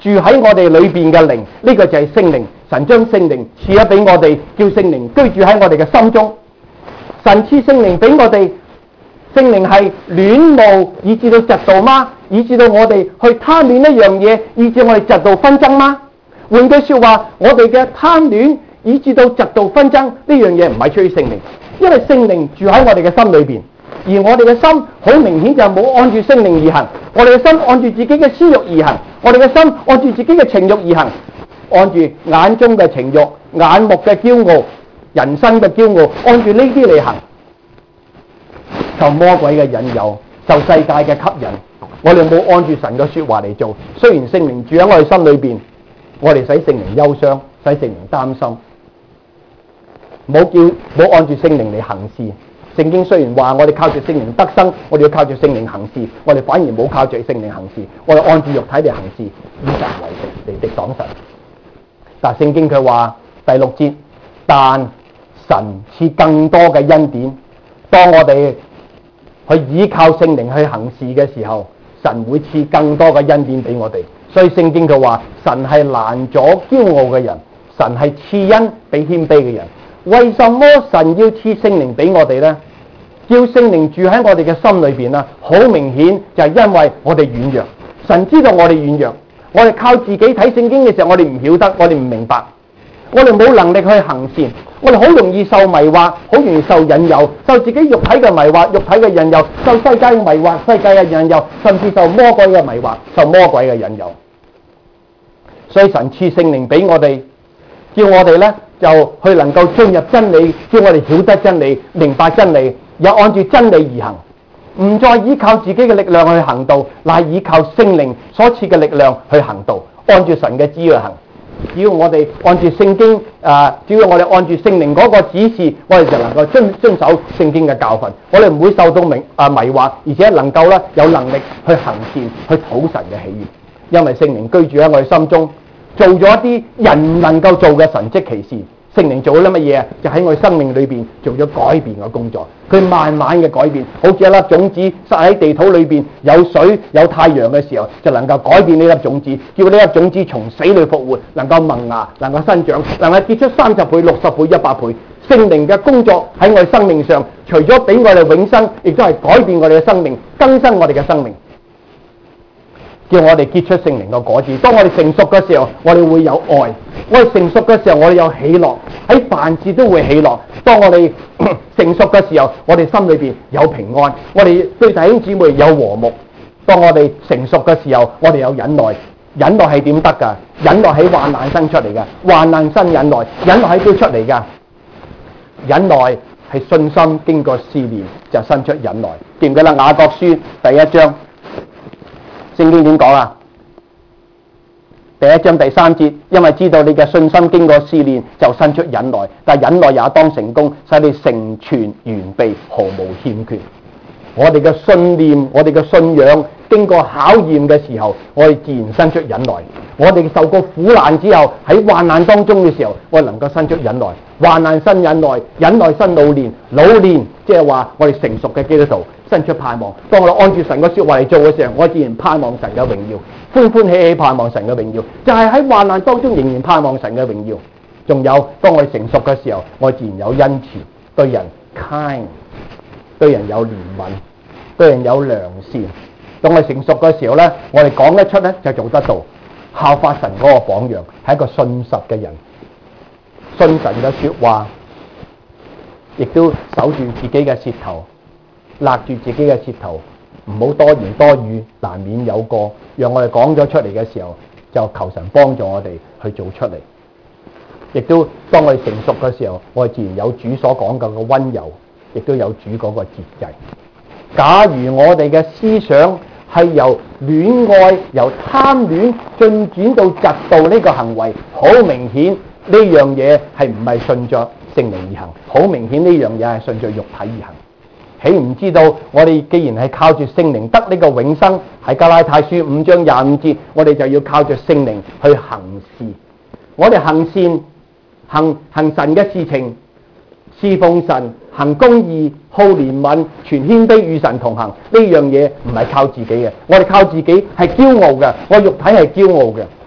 住喺我哋裏邊嘅靈，呢個就係聖靈。神將聖靈賜咗俾我哋，叫聖靈居住喺我哋嘅心中。神賜聖靈俾我哋，聖靈係戀慕以致到嫉妒嗎？以致到我哋去貪戀一樣嘢，以致我哋嫉妒紛爭嗎？換句說話，我哋嘅貪戀以致到嫉妒紛爭呢樣嘢唔係出於聖靈，因為聖靈住喺我哋嘅心裏邊，而我哋嘅心好明顯就冇按住聖靈而行，我哋嘅心按住自己嘅私欲而行，我哋嘅心按住自己嘅情欲而行，按住眼中嘅情欲、眼目嘅驕傲、人生嘅驕傲，按住呢啲嚟行，受魔鬼嘅引誘，受世界嘅吸引，我哋冇按住神嘅說話嚟做。雖然聖靈住喺我哋心裏邊，我哋使聖靈憂傷，使聖靈擔心，冇叫冇按住聖靈嚟行事。聖經雖然話我哋靠住聖靈得生，我哋要靠住聖靈行事，我哋反而冇靠住聖靈行事，我哋按住肉體嚟行事，以神為敵嚟敵擋神。但聖經佢話第六節，但神賜更多嘅恩典，當我哋去依靠聖靈去行事嘅時候，神會賜更多嘅恩典俾我哋。所以聖經佢話神係攔阻驕傲嘅人，神係賜恩俾謙卑嘅人。為什麼神要賜聖靈俾我哋呢？叫聖靈住喺我哋嘅心裏邊啦，好明顯就係因為我哋軟弱。神知道我哋軟弱，我哋靠自己睇聖經嘅時候，我哋唔曉得，我哋唔明白，我哋冇能力去行善，我哋好容易受迷惑，好容易受引誘，受自己肉體嘅迷惑、肉體嘅引誘，受世界嘅迷惑、世界嘅引誘，甚至受魔鬼嘅迷惑、受魔鬼嘅引誘。所以神賜聖靈俾我哋，叫我哋呢就去能夠進入真理，叫我哋曉得真理、明白真理，又按住真理而行，唔再依靠自己嘅力量去行道，乃依靠聖靈所賜嘅力量去行道，按住神嘅旨意去行。只要我哋按住聖經啊、呃，只要我哋按住聖靈嗰個指示，我哋就能夠遵遵守聖經嘅教訓，我哋唔會受到迷啊迷惑，而且能夠咧有能力去行善，去討神嘅喜悅。因為聖靈居住喺我哋心中，做咗一啲人唔能夠做嘅神蹟奇事。聖靈做咗啲乜嘢啊？就喺我哋生命裏邊做咗改變嘅工作。佢慢慢嘅改變，好似一粒種子撒喺地土裏邊，有水有太陽嘅時候，就能夠改變呢粒種子，叫呢粒種子從死裏復活，能夠萌芽，能夠生長，能夠結出三十倍、六十倍、一百倍。聖靈嘅工作喺我哋生命上，除咗俾我哋永生，亦都係改變我哋嘅生命，更新我哋嘅生命。叫我哋結出聖靈嘅果子。當我哋成熟嘅時候，我哋會有愛；我哋成熟嘅時候，我哋有喜樂，喺凡事都會喜樂。當我哋成熟嘅時候，我哋心裏邊有平安，我哋對弟兄姊妹有和睦。當我哋成熟嘅時候，我哋有忍耐。忍耐係點得㗎？忍耐喺患難生出嚟嘅，患難生忍耐，忍耐喺邊出嚟㗎？忍耐係信心經過試煉就生出忍耐。記唔記得雅各書第一章？聖經點講啊？第一章第三節，因為知道你嘅信心經過試煉，就生出忍耐。但忍耐也當成功，使你成全完備，毫無欠缺。我哋嘅信念，我哋嘅信仰經過考驗嘅時候，我哋自然生出忍耐。我哋受過苦難之後，喺患難當中嘅時候，我哋能夠生出忍耐。患難生忍耐，忍耐生老練，老練即係話我哋成熟嘅基督徒生出盼望。當我哋按住神嘅說話嚟做嘅時候，我自然盼望神嘅榮耀，歡歡喜喜盼望神嘅榮耀。就係喺患難當中仍然盼望神嘅榮耀。仲有當我哋成熟嘅時候，我自然有恩慈，對人 kind。對人有憐憫，對人有良善。當我哋成熟嘅時候呢，我哋講得出呢，就做得到，效法神嗰個榜樣，係一個信實嘅人，信神嘅說話，亦都守住自己嘅舌頭，勒住自己嘅舌頭，唔好多言多語，難免有過。讓我哋講咗出嚟嘅時候，就求神幫助我哋去做出嚟。亦都當我哋成熟嘅時候，我哋自然有主所講嘅嘅溫柔。亦都有主嗰個節制。假如我哋嘅思想係由戀愛、由貪戀進展到嫉妒呢個行為，好明顯呢樣嘢係唔係順着聖靈而行，好明顯呢樣嘢係順着肉體而行。豈唔知道我哋既然係靠住聖靈得呢個永生，喺加拉太書五章廿五節，我哋就要靠住聖靈去行事。我哋行善、行行神嘅事情，侍奉神、行公義、好憐憫、全謙卑與神同行，呢樣嘢唔係靠自己嘅，我哋靠自己係驕傲嘅，我肉體係驕傲嘅。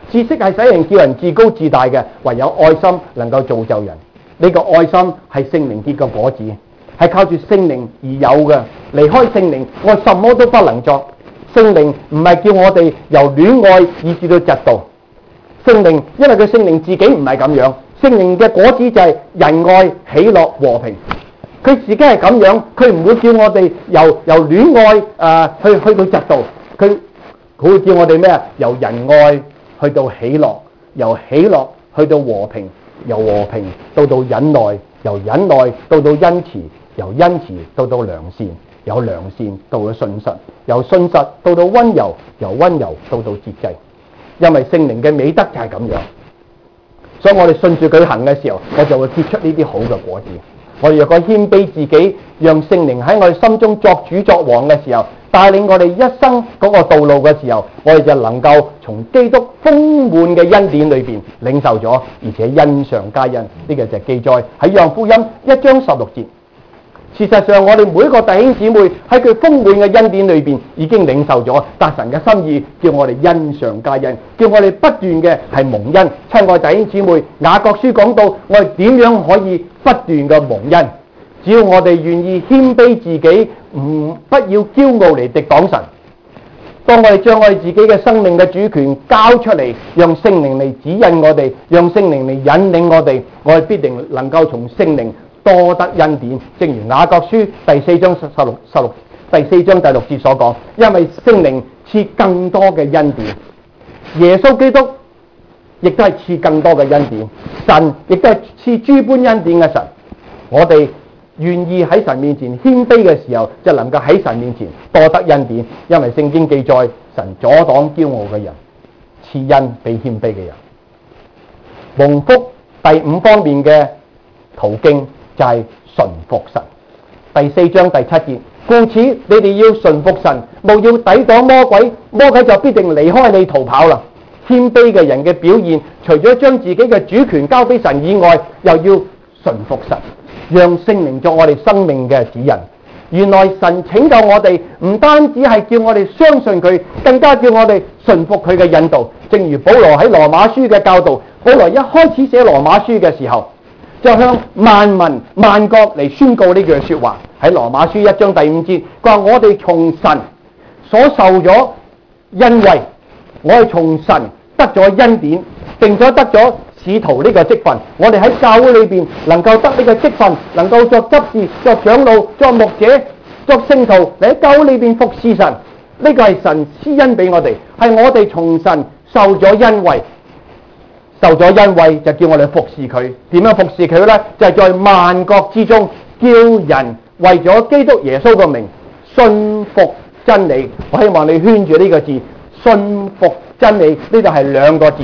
知識係使人叫人自高自大嘅，唯有愛心能夠造就人。呢個愛心係聖靈結嘅果子，係靠住聖靈而有嘅。離開聖靈，我什麼都不能作。聖靈唔係叫我哋由戀愛以至到嫉妒。聖靈因為佢聖靈自己唔係咁樣，聖靈嘅果子就係仁愛、喜樂、和平。佢自己係咁樣，佢唔會叫我哋由由戀愛誒、呃、去去到嫉妒。佢佢會叫我哋咩啊？由仁愛去到喜樂，由喜樂去到和平，由和平到到忍耐，由忍耐到到恩慈，由恩慈到到良善，由良善到到信實，由信實到到溫柔，由溫柔到到節制。因為聖靈嘅美德就係咁樣，所以我哋順住佢行嘅時候，我就會結出呢啲好嘅果子。我哋若果謙卑自己，讓聖靈喺我哋心中作主作王嘅時候，帶領我哋一生嗰個道路嘅時候，我哋就能夠從基督豐滿嘅恩典裏邊領受咗，而且恩上加恩。呢、這個就係記載喺約翰福音一章十六節。事實上，我哋每一個弟兄姊妹喺佢豐滿嘅恩典裏邊已經領受咗達神嘅心意，叫我哋恩上加恩，叫我哋不斷嘅係蒙恩。親愛弟兄姊妹，雅各書講到我哋點樣可以不斷嘅蒙恩，只要我哋願意謙卑自己，唔不要驕傲嚟敵擋神。當我哋將我哋自己嘅生命嘅主權交出嚟，讓聖靈嚟指引我哋，讓聖靈嚟引領我哋，我哋必定能夠從聖靈多得恩典。正如雅各書第四章十六十六第四章第六節所講，因為聖靈賜更多嘅恩典，耶穌基督亦都係賜更多嘅恩典，神亦都係賜諸般恩典嘅神。我哋願意喺神面前謙卑嘅時候，就能夠喺神面前多得恩典。因為聖經記載，神阻擋驕傲嘅人，賜恩俾謙卑嘅人。蒙福第五方面嘅途徑就係順服神。第四章第七節，故此你哋要順服神，務要抵擋魔鬼，魔鬼就必定離開你逃跑啦。謙卑嘅人嘅表現，除咗將自己嘅主權交俾神以外，又要順服神，讓聖靈作我哋生命嘅指引。原來神拯救我哋，唔單止係叫我哋相信佢，更加叫我哋順服佢嘅引導。正如保羅喺羅馬書嘅教導，保羅一開始寫羅馬書嘅時候，就向萬民萬國嚟宣告呢句說話。喺羅馬書一章第五節，佢話我哋從神所受咗恩惠，我哋從神得咗恩典，並且得咗使徒呢個職份。我哋喺教會裏邊能夠得呢個職份，能夠作執事、作長老、作牧者、作聖徒嚟喺教會裏邊服侍神。呢個係神施恩俾我哋，係我哋從神受咗恩惠。受咗恩惠就叫我哋服侍佢。點樣服侍佢呢？就係在萬國之中叫人為咗基督耶穌嘅名信服真理。我希望你圈住呢個字，信服真理，呢度係兩個字。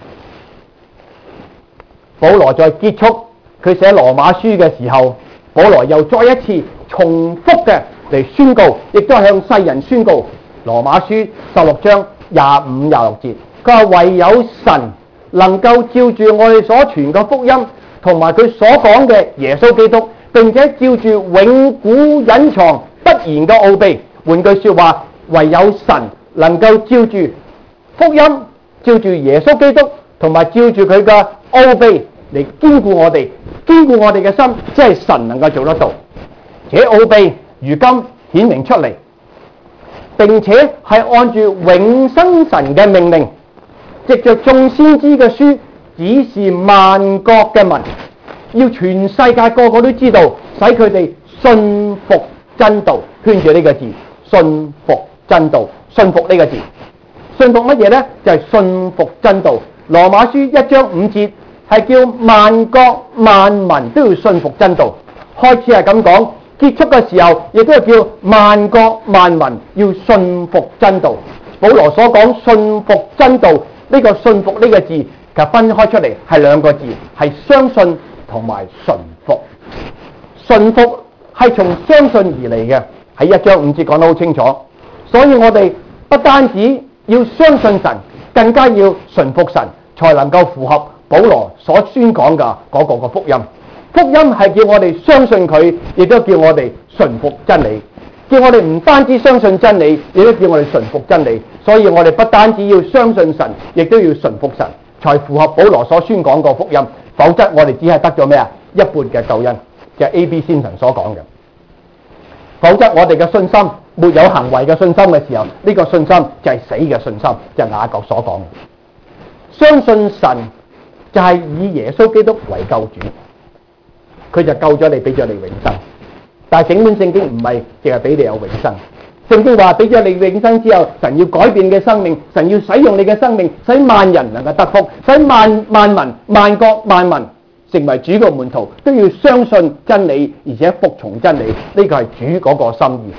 保羅在結束佢寫羅馬書嘅時候，保羅又再一次重複嘅嚟宣告，亦都係向世人宣告。羅馬書十六章廿五廿六節，佢話唯有神能夠照住我哋所傳嘅福音，同埋佢所講嘅耶穌基督，並且照住永古隱藏不言嘅奧秘。換句說話，唯有神能夠照住福音，照住耶穌基督，同埋照住佢嘅奧秘嚟堅固我哋，堅固我哋嘅心，即係神能夠做得到。這奧秘如今顯明出嚟，並且係按住永生神嘅命令，藉着眾先知嘅書指示萬國嘅民，要全世界個個都知道，使佢哋信服真道。圈住呢個字，信服真道。信服呢個字，信服乜嘢呢？就係、是、信服真道。羅馬書一章五節係叫萬國萬民都要信服真道。開始係咁講，結束嘅時候亦都係叫萬國萬民要信服真道。保羅所講信服真道，呢個信服呢個字就分開出嚟，係兩個字，係相信同埋順服。順服係從相信而嚟嘅，喺一章五節講得好清楚。所以我哋不單止要相信神，更加要順服神，才能夠符合保羅所宣講嘅嗰個嘅福音。福音係叫我哋相信佢，亦都叫我哋順服真理。 叫我哋唔單止相信真理，亦都叫我哋順服真理。所以我哋不單止要相信神，亦都要順服神，才符合保羅所宣講個福音。否則我哋只係得咗咩啊？一半嘅救恩，就係 A B 先神所講嘅。否則我哋嘅信心沒有行為嘅信心嘅時候，呢個信心就係死嘅信心，就係雅各所講嘅。相信神就係以耶穌基督為救主，佢就救咗你，俾咗你永生。但係整本聖經唔係淨係俾你有永生，聖經話俾咗你永生之後，神要改變你嘅生命，神要使用你嘅生命，使萬人能夠得福，使萬萬民、萬國、萬民成為主嘅門徒，都要相信真理，而且服從真理。呢個係主嗰個心意。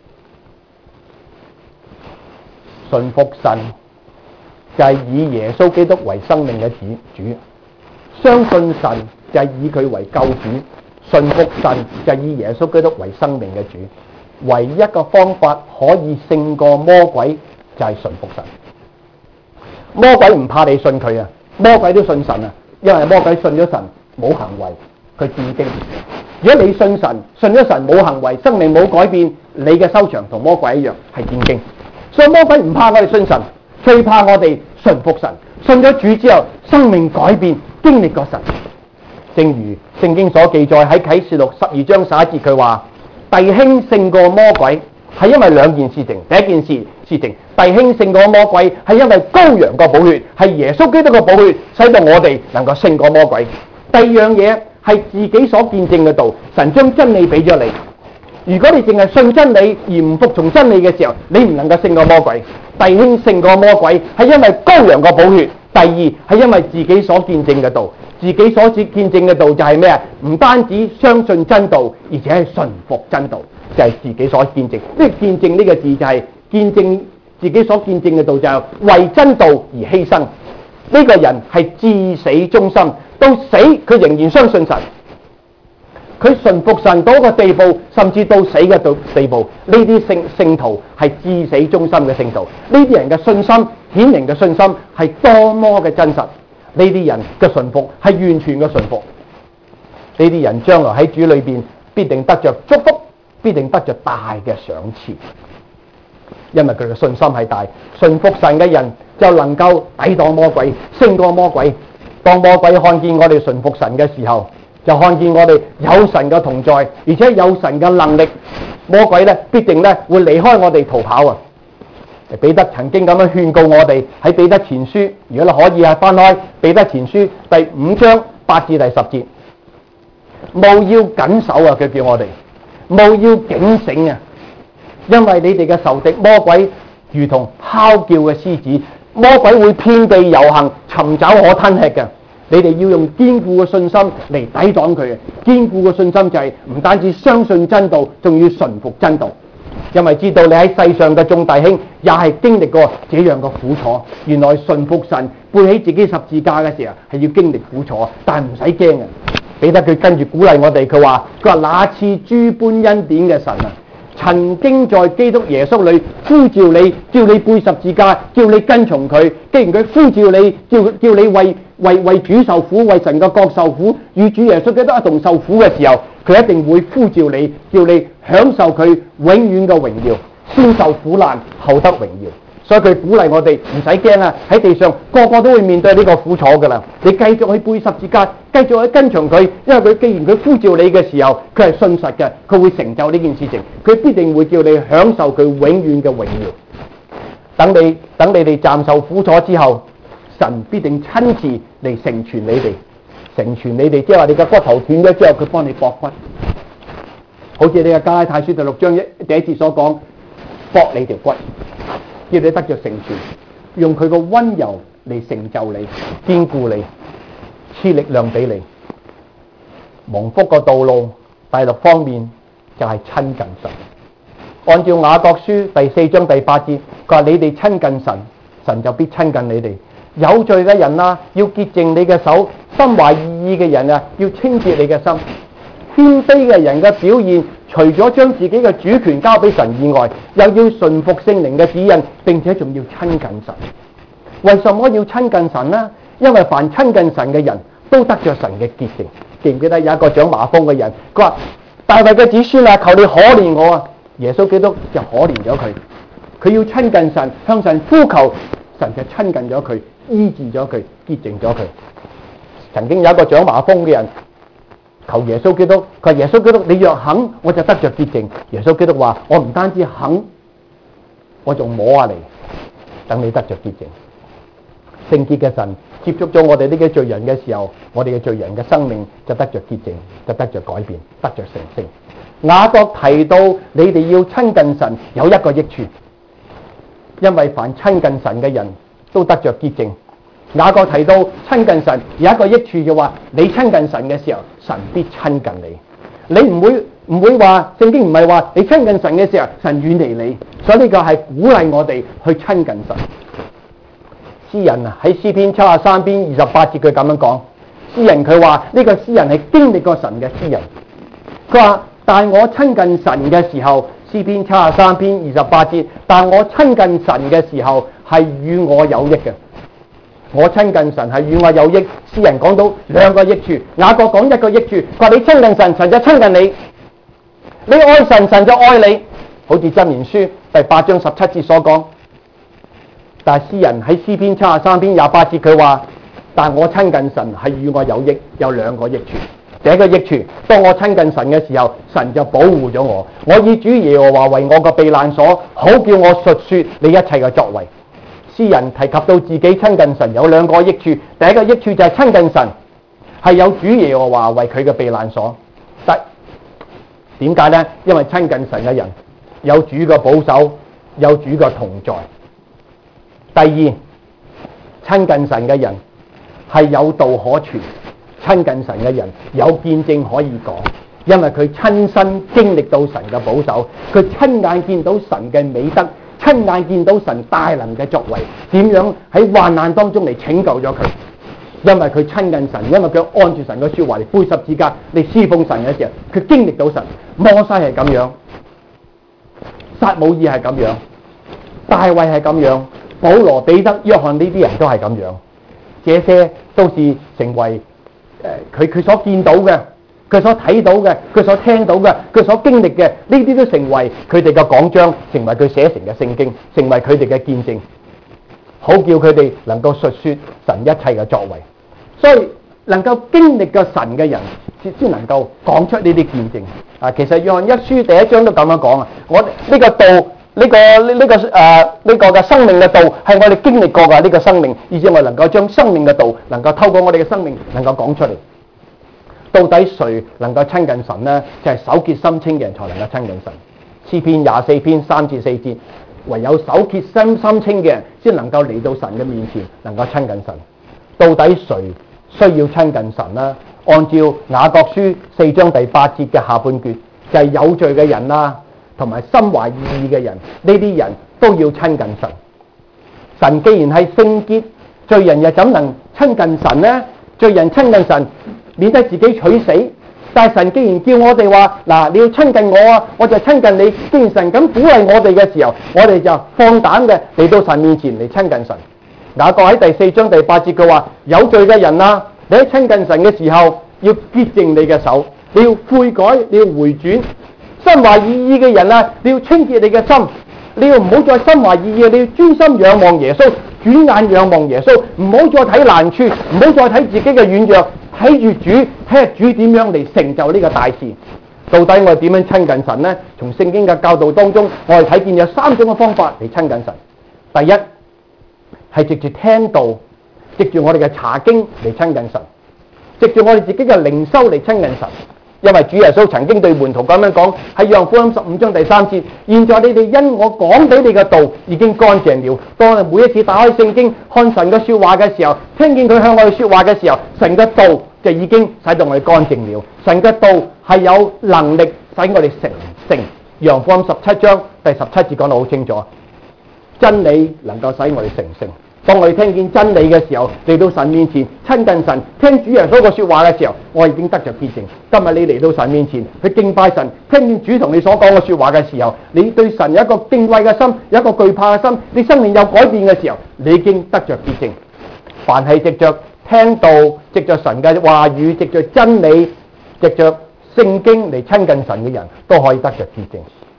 順服神就係以耶穌基督為生命嘅主主，相信神就係以佢為救主，順服神就係以耶穌基督為生命嘅主。唯一嘅方法可以勝過魔鬼就係順服神。魔鬼唔怕你信佢啊，魔鬼都信神啊，因為魔鬼信咗神冇行為，佢戰驚。如果你信神，信咗神冇行為，生命冇改變，你嘅收場同魔鬼一樣係戰驚。所以魔鬼唔怕我哋信神，最怕我哋順服神。信咗主之後，生命改變，經歷過神。正如聖經所記載喺啟示錄十二章十一節，佢話弟兄勝過魔鬼係因為兩件事情。第一件事事情，弟兄勝過魔鬼係因為羔羊個寶血，係耶穌基督個寶血，使到我哋能夠勝過魔鬼。第二樣嘢係自己所見證嘅道，神將真理俾咗你。如果你淨係信真理而唔服從真理嘅時候，你唔能夠勝過魔鬼。弟兄勝過魔鬼係因為羔羊個寶血，第二係因為自己所見證嘅道。自己所見證嘅道就係咩啊？唔單止相信真道，而且係順服真道，就係自己所見證。呢個見證呢個字就係見證自己所見證嘅道，就係為真道而犧牲。呢個人係至死忠心，到死佢仍然相信神。佢順服神到一個地步，甚至到死嘅到地步。呢啲聖聖徒係至死忠心嘅聖徒。呢啲人嘅信心，顯明嘅信心係多麼嘅真實。呢啲人嘅順服係完全嘅順服。呢啲人將來喺主裏邊必定得着祝福，必定得着大嘅賞賜，因為佢嘅信心係大。順服神嘅人就能夠抵擋魔鬼，勝過魔鬼。當魔鬼看見我哋順服神嘅時候，就看見我哋有神嘅同在，而且有神嘅能力，魔鬼咧必定咧會離開我哋逃跑啊！彼得曾經咁樣勸告我哋喺彼得前書，如果你可以啊翻開彼得前書第五章八至第十節，務要謹守啊！佢叫我哋務要警醒啊！因為你哋嘅仇敵魔鬼如同哮叫嘅獅子，魔鬼會遍地遊行，尋找可吞吃嘅。你哋要用堅固嘅信心嚟抵擋佢嘅。堅固嘅信心就係唔單止相信真道，仲要順服真道。因為知道你喺世上嘅眾弟兄也係經歷過這樣嘅苦楚，原來順服神背起自己十字架嘅時候係要經歷苦楚，但係唔使驚啊！彼得佢跟住鼓勵我哋，佢話佢話那賜諸般恩典嘅神啊，曾經在基督耶穌裏呼召你，叫你背十字架，叫你跟從佢。既然佢呼召你，叫叫你為為為主受苦，為神嘅國受苦，與主耶穌基督一同受苦嘅時候，佢一定會呼召你，叫你享受佢永遠嘅榮耀，先受苦難，後得榮耀。所以佢鼓勵我哋唔使驚啊！喺地上個個都會面對呢個苦楚噶啦，你繼續去背十字架，繼續去跟從佢，因為佢既然佢呼召你嘅時候，佢係信實嘅，佢會成就呢件事情，佢必定會叫你享受佢永遠嘅榮耀。等你等你哋暫受苦楚之後，神必定親自嚟成全你哋，成全你哋，即係話你嘅骨頭斷咗之後，佢幫你駁骨，好似你嘅加拉太書第六章一第一節所講，駁你條骨，叫你得着成全，用佢個溫柔嚟成就你，堅固你，賜力量俾你。蒙福個道路第六方面就係親近神。按照雅各書第四章第八節，佢話你哋親近神，神就必親近你哋。有罪嘅人啊，要潔淨你嘅手；心懷二意嘅人啊，要清潔你嘅心。謙卑嘅人嘅表現，除咗將自己嘅主權交俾神以外，又要順服聖靈嘅指引，並且仲要親近神。為什麼要親近神呢？因為凡親近神嘅人都得着神嘅潔淨。記唔記得有一個長麻風嘅人，佢話大衛嘅子孫啊，求你可憐我啊！ 耶穌基督就可憐咗佢，佢要親近神，向神呼求，神就親近咗佢，醫治咗佢，潔淨咗佢。曾經有一個長麻風嘅人求耶穌基督，佢話耶穌基督，你若肯，我就得着潔淨。耶穌基督話：我唔單止肯，我仲摸下你，等你得着潔淨。聖潔嘅神接觸咗我哋呢啲罪人嘅時候，我哋嘅罪人嘅生命就得着潔淨，就得着改變，得着成聖。雅各提到你哋要親近神有一個益處，因為凡親近神嘅人都得着潔淨。雅各提到親近神有一個益處，就話你親近神嘅時候，神必親近你。你唔會唔會話，聖經唔係話你親近神嘅時候，神遠離你，所以呢個係鼓勵我哋去親近神。詩人啊喺詩篇七十三篇二十八節佢咁樣講，詩人佢話呢個詩人係經歷過神嘅詩人，佢話但我親近神嘅時候，詩篇七十三篇二十八節，但我親近神嘅時候係與我有益嘅。我親近神係與我有益。詩人講到兩個益處，雅各講一個益處，佢話你親近神，神就親近你；你愛神，神就愛你。好似箴言書第八章十七節所講。但係詩人喺詩篇七十三篇廿八節佢話：但我親近神係與我有益，有兩個益處。第一個益處，當我親近神嘅時候，神就保護咗我。我以主耶和華為我個避難所，好叫我述說你一切嘅作為。詩人提及到自己親近神有兩個益處，第一個益處就係親近神係有主耶和華為佢嘅避難所。但點解呢？因為親近神嘅人有主嘅保守，有主嘅同在。第二，親近神嘅人係有道可傳，親近神嘅人有見證可以講，因為佢親身經歷到神嘅保守，佢親眼見到神嘅美德，親眼見到神大能嘅作為，點樣喺患難當中嚟拯救咗佢。因為佢親近神，因為佢按住神嘅說話嚟背十字架嚟侍奉神嘅時候，佢經歷到神。摩西係咁樣，撒母耳係咁樣，大衛係咁樣，保羅、彼得、約翰呢啲人都係咁樣。這些都是成為誒佢佢所見到嘅，佢所睇到嘅，佢所聽到嘅，佢所經歷嘅，呢啲都成為佢哋嘅講章，成為佢寫成嘅聖經，成為佢哋嘅見證，好叫佢哋能夠述說神一切嘅作為。所以能夠經歷過神嘅人，先先能夠講出呢啲見證。啊，其實約翰一書第一章都咁樣講啊，我呢個道。呢、這個呢呢、這個誒呢、呃這個嘅生命嘅道係我哋經歷過嘅呢、這個生命，以至我能夠將生命嘅道能夠透過我哋嘅生命能夠講出嚟。到底誰能夠親近神呢？就係、是、手潔心清嘅人才能夠親近神。詩篇廿四篇三至四節，唯有手潔心心清嘅人先能夠嚟到神嘅面前，能夠親近神。到底誰需要親近神呢？按照雅各書四章第八節嘅下半段，就係、是、有罪嘅人啦，同埋心懷二意嘅人，呢啲人都要親近神。神既然係聖潔，罪人又怎能親近神呢？罪人親近神，免得自己取死。但係神既然叫我哋話嗱，你要親近我啊，我就親近你。既然神咁鼓勵我哋嘅時候，我哋就放膽嘅嚟到神面前嚟親近神。雅各喺第四章第八節佢話：有罪嘅人啊，你喺親近神嘅時候，要潔淨你嘅手，你要悔改，你要回轉。心懷二意嘅人啊，你要清潔你嘅心，你要唔好再心懷二意，你要專心仰望耶穌，轉眼仰望耶穌，唔好再睇難處，唔好再睇自己嘅軟弱，睇住主，睇下主點樣嚟成就呢個大事。到底我哋點樣親近神呢？從聖經嘅教導當中，我哋睇見有三種嘅方法嚟親近神。第一係藉住聽道，藉住我哋嘅查經嚟親近神，藉住我哋自己嘅靈修嚟親近神。因為主耶穌曾經對門徒咁樣講，喺約翰福音十五章第三節，現在你哋因我講俾你嘅道已經乾淨了。當我哋每一次打開聖經看神嘅說話嘅時候，聽見佢向我哋說話嘅時候，神嘅道就已經使到我哋乾淨了。神嘅道係有能力使我哋成聖。約翰福音十七章第十七節講得好清楚，真理能夠使我哋成聖。當我哋聽見真理嘅時候，嚟到神面前親近神，聽主耶穌個說話嘅時候，我已經得着潔淨。今日你嚟到神面前去敬拜神，聽見主同你所講嘅說話嘅時候，你對神有一個敬畏嘅心，有一個懼怕嘅心，你生命有改變嘅時候，你已經得着潔淨。凡係藉着聽道、藉着神嘅話語、藉着真理、藉着聖經嚟親近神嘅人，都可以得着潔淨。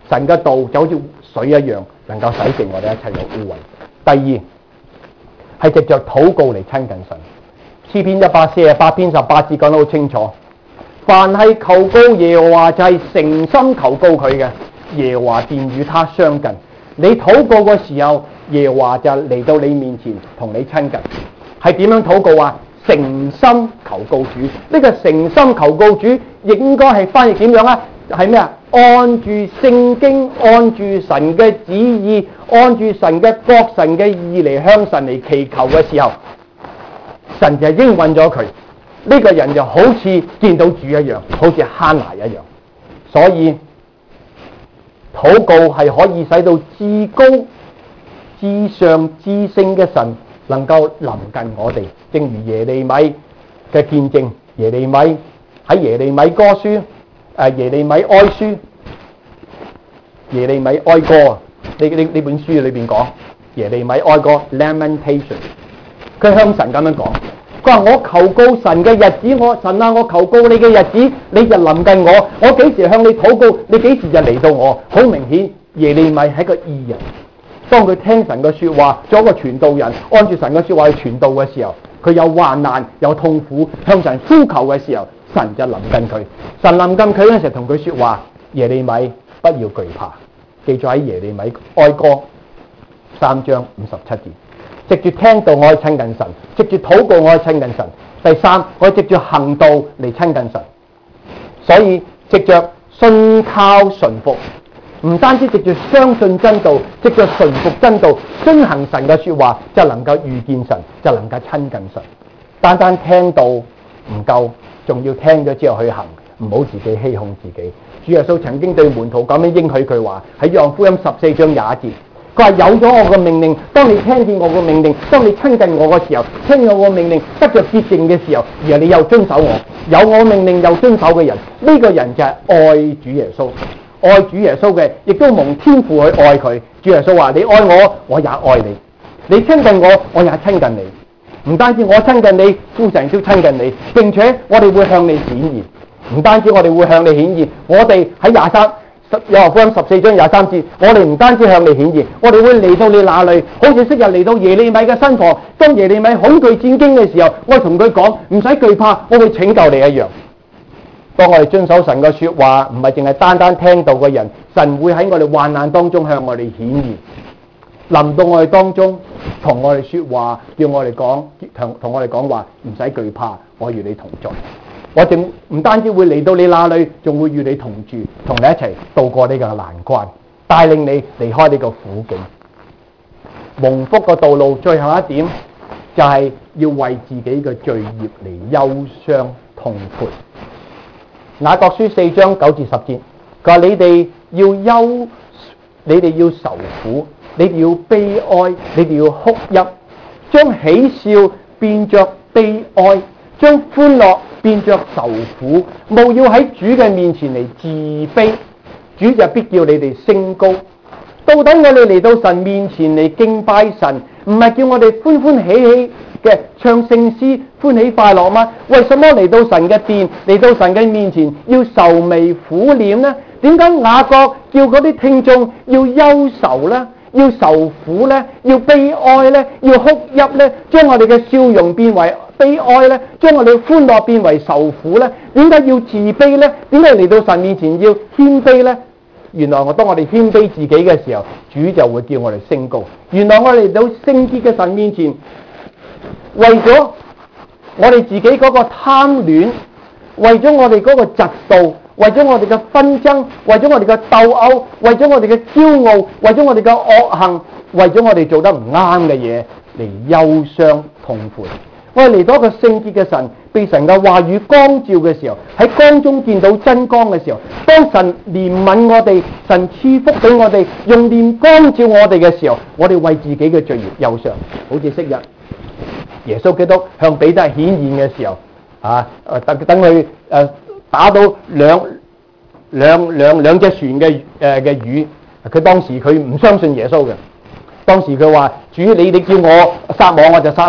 神嘅道就好似水一樣，能夠洗淨我哋一切嘅污穢。第二係藉着禱告嚟親近神。詩篇一百四十八篇十八節講得好清楚，凡係求告耶和華就係誠心求告佢嘅，耶和華便與他相近。你禱告嘅時候，耶和華就嚟到你面前同你親近。係點樣禱告啊？誠心求告主。呢個誠心求告主亦應該係翻譯點樣啊？係咩啊？按住聖經，按住神嘅旨意，按住神嘅國、神嘅意嚟向神嚟祈求嘅時候，神就應允咗佢。呢個人就好似見到主一樣，好似哈拿一樣。所以禱告係可以使到至高、至上、至聖嘅神能夠臨近我哋。正如耶利米嘅見證，耶利米喺耶利米歌書、誒耶利米哀書、耶利米哀歌啊，呢呢呢本書裏邊講耶利米哀歌 Lamentation， 佢向神咁樣講，佢話我求告神嘅日子，我神啊，我求告你嘅日子，你就臨近我，我幾時向你禱告，你幾時就嚟到我。好明顯耶利米係一個義人，當佢聽神嘅說話，做一個傳道人，按住神嘅說話去傳道嘅時候，佢有患難有痛苦，向神呼求嘅時候，神就臨近佢。神臨近佢嗰陣時同佢說話，耶利米不要懼怕。記載喺耶利米哀歌三章五十七節。藉住聽道我可以親近神，藉住禱告我可以親近神。第三，我可以藉住行道嚟親近神。所以藉着信靠順服，唔單止藉住相信真道，藉住順服真道，遵行神嘅說話，就能夠遇見神，就能夠親近神。單單聽道唔夠，仲要聽咗之後去行，唔好自己欺哄自己。主耶穌曾經對門徒咁樣應許佢話，喺約翰福音十四章廿一節，佢話有咗我嘅命令，當你聽見我嘅命令，當你親近我嘅時候，聽我嘅命令得着潔淨嘅時候，而你又遵守我，有我命令又遵守嘅人，呢、這個人就係愛主耶穌。愛主耶穌嘅，亦都蒙天父去愛佢。主耶穌話：你愛我，我也愛你；你親近我，我也親近你。唔單止我親近你，父神都親近你，並且我哋會向你顯現。唔單止我哋會向你顯現，我哋喺廿三約翰福音十四章廿三節，我哋唔單止向你顯現，我哋會嚟到你那裏，好似昔日嚟到耶利米嘅身旁。當耶利米恐懼戰驚嘅時候，我同佢講：唔使懼怕，我會拯救你一樣。當我哋遵守神嘅說話，唔係淨係單單聽到嘅人，神會喺我哋患難當中向我哋顯現，臨到我哋當中，同我哋說話，叫我哋講，同同我哋講話，唔使懼怕，我與你同在。我淨唔單止會嚟到你那裏，仲會與你同住，同你一齊度過呢個難關，帶領你離開呢個苦境。蒙福嘅道路最後一點就係要為自己嘅罪孽嚟憂傷痛悔。雅各書四章九至十節，佢話你哋要憂，你哋要愁苦，你哋要悲哀，你哋要哭泣，將喜笑變作悲哀，將歡樂變作愁苦，務要喺主嘅面前嚟自卑，主就必叫你哋升高。到底我哋嚟到神面前嚟敬拜神，唔係叫我哋歡歡喜喜嘅唱聖詩歡喜快樂嗎？為什麼嚟到神嘅殿，嚟到神嘅面前要愁眉苦臉呢？點解雅各叫嗰啲聽眾要憂愁呢？要愁苦呢？要悲哀呢？要哭泣呢？將我哋嘅笑容變為悲哀呢？將我哋嘅歡樂變為愁苦呢？點解要自卑呢？點解嚟到神面前要謙卑呢？原來我當我哋謙卑自己嘅時候，主就會叫我哋升高。原來我哋嚟到聖潔嘅神面前，為咗我哋自己嗰個貪戀，為咗我哋嗰個嫉妒，為咗我哋嘅紛爭，為咗我哋嘅鬥毆，為咗我哋嘅驕傲，為咗我哋嘅惡行，為咗我哋做得唔啱嘅嘢嚟憂傷痛悔。我哋嚟到一個聖潔嘅神，被神嘅話語光照嘅時候，喺光中見到真光嘅時候，當神憐憫我哋，神賜福俾我哋，用臉光照我哋嘅時候，我哋為自己嘅罪孽憂傷。好似昔日耶穌基督向彼得顯現嘅時候，啊，等等佢誒打到兩兩兩兩隻船嘅誒嘅魚，佢當時佢唔相信耶穌嘅，當時佢話：主，你你叫我撒網我就撒啦。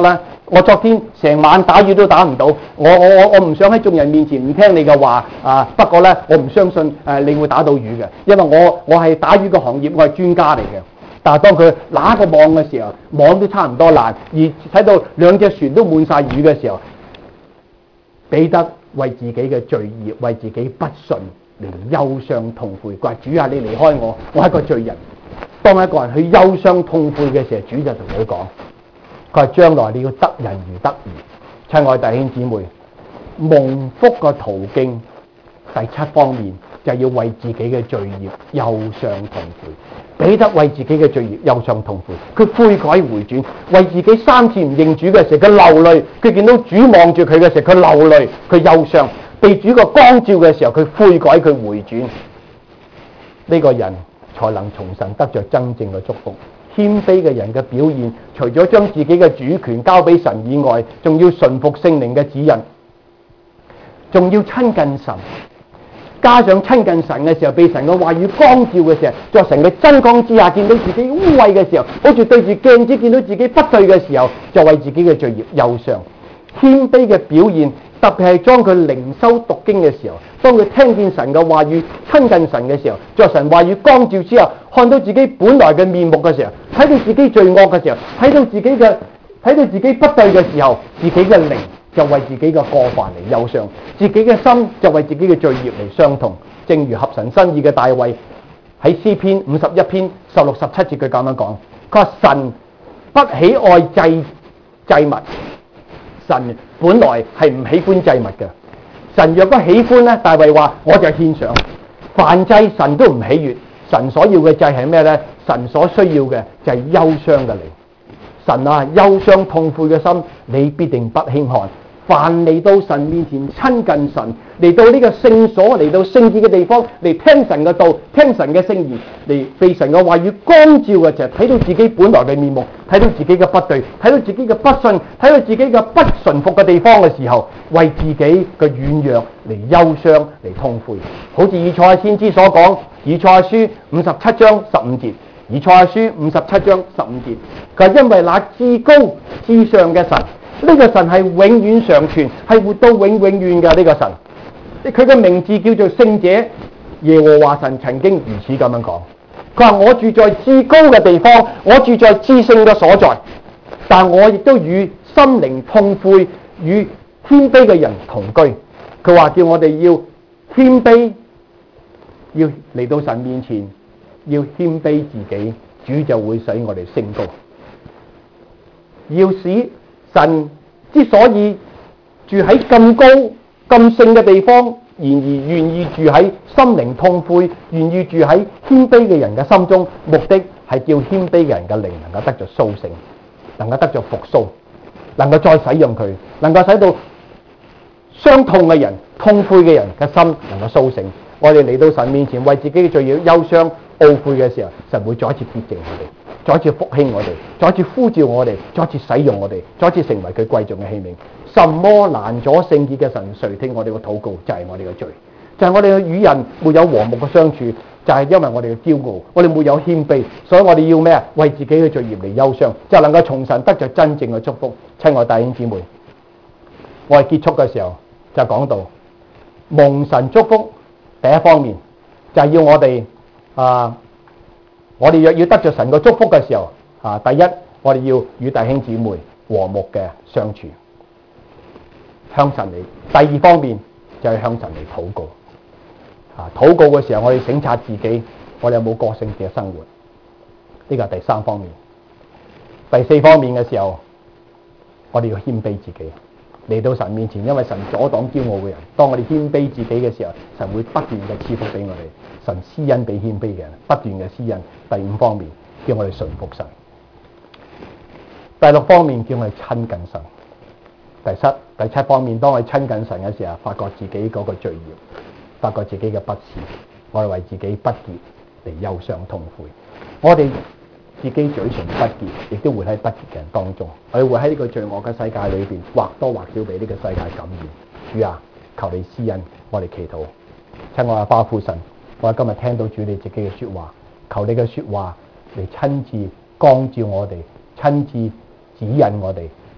我昨天成晚打魚都打唔到，我我我我唔想喺眾人面前唔聽你嘅話啊！不過呢，我唔相信誒你會打到魚嘅，因為我我係打魚嘅行業，我係專家嚟嘅。但係當佢拿個網嘅時候，網都差唔多爛，而睇到兩隻船都滿晒魚嘅時候，彼得為自己嘅罪孽，為自己不信嚟憂傷痛悔。佢話：主啊，你離開我，我係一個罪人。當一個人去憂傷痛悔嘅時候，主就同佢講。佢話：將來你要得人如得魚。親愛弟兄姊妹，蒙福嘅途徑第七方面就係要為自己嘅罪孽憂傷痛悔。彼得為自己嘅罪孽憂傷痛悔，佢悔改回轉，為自己三次唔認主嘅時候，佢流淚；佢見到主望住佢嘅時候，佢流淚，佢憂傷；被主個光照嘅時候，佢悔改，佢回轉。呢、這個人才能從神得着真正嘅祝福。謙卑嘅人嘅表現，除咗將自己嘅主權交俾神以外，仲要順服聖靈嘅指引，仲要親近神。加上親近神嘅時候，被神嘅話語光照嘅時候，在神嘅真光之下，見到自己污穢嘅時候，好似對住鏡子見到自己不對嘅時候，就為自己嘅罪孽憂傷。謙卑嘅表現，特別係當佢靈修讀經嘅時候，當佢聽見神嘅話語、親近神嘅時候，在神話語光照之後，看到自己本來嘅面目嘅時候，睇到自己罪惡嘅時候，睇到自己嘅睇到自己不對嘅時候，自己嘅靈就為自己嘅過犯嚟憂傷，自己嘅心就為自己嘅罪孽嚟傷痛。正如合神心意嘅大衛喺詩篇五十一篇十六十七節佢咁樣講，佢話神不喜愛祭祭物，神本來係唔喜歡祭物嘅。神若果喜歡咧，大衛話我就獻上，凡祭神都唔喜悅。神所要嘅祭係咩咧？神所需要嘅就係憂傷嘅靈。神啊，憂傷痛悔嘅心，你必定不輕看。凡嚟到神面前親近神，嚟到呢個聖所，嚟到聖潔嘅地方，嚟聽神嘅道，聽神嘅聖言，嚟被神嘅話語光照嘅，就係睇到自己本來嘅面目，睇到自己嘅不對，睇到自己嘅不信，睇到自己嘅不順服嘅地方嘅時候，為自己嘅軟弱嚟憂傷嚟痛悔。好似以賽亞先知所講，以賽亞書五十七章十五節。以賽亞書五十七章十五節，佢係因為那至高至上嘅神，呢、這個神係永遠常存，係活到永永遠嘅呢個神。佢嘅名字叫做聖者，耶和華神曾經如此咁樣講。佢話：我住在至高嘅地方，我住在至聖嘅所在，但我亦都與心靈痛悔、與謙卑嘅人同居。佢話叫我哋要謙卑，要嚟到神面前。要謙卑自己，主就會使我哋升高。要使神之所以住喺咁高咁聖嘅地方，然而願意住喺心靈痛悔、願意住喺謙卑嘅人嘅心中，目的係叫謙卑嘅人嘅靈能夠得着甦醒，能夠得着復甦，能夠再使用佢，能夠使到傷痛嘅人、痛悔嘅人嘅心能夠甦醒。我哋嚟到神面前，為自己嘅罪孽憂傷懊悔嘅時候，神會再一次潔淨我哋，再一次復興我哋，再一次呼召我哋，再一次使用我哋，再一次成為佢貴重嘅器皿。什麼難阻聖潔嘅神垂聽我哋嘅禱告？就係、是、我哋嘅罪，就係、是、我哋嘅與人沒有和睦嘅相處，就係、是、因為我哋嘅驕傲，我哋沒有謙卑，所以我哋要咩啊？為自己嘅罪孽嚟憂傷，就能夠從神得着真正嘅祝福。親愛弟兄姊妹，我哋結束嘅時候就講到蒙神祝福。第一方面就係、是、要我哋啊，我哋若要得着神嘅祝福嘅時候啊，第一我哋要與弟兄姊妹和睦嘅相處，向神嚟。第二方面就係向神嚟禱告啊，禱告嘅時候我哋省察自己，我哋有冇個性嘅生活，呢個係第三方面。第四方面嘅時候，我哋要謙卑自己。嚟到神面前，因為神阻擋驕傲嘅人。當我哋謙卑自己嘅時候，神會不斷嘅賜福俾我哋。神施恩俾謙卑嘅人，不斷嘅施恩。第五方面叫我哋順服神。第六方面叫我哋親近神。第七第七方面，當我哋親近神嘅時候，發覺自己嗰個罪孽，發覺自己嘅不是，我哋為自己不潔嚟憂傷痛悔。我哋自己嘴唇不潔，亦都活喺不潔嘅人當中。我哋活喺呢個罪惡嘅世界裏邊，或多或少俾呢個世界感染。主啊，求你施恩，我哋祈禱。親愛嘅巴父神，我哋今日聽到主你自己嘅說話，求你嘅說話嚟親自光照我哋，親自指引我哋，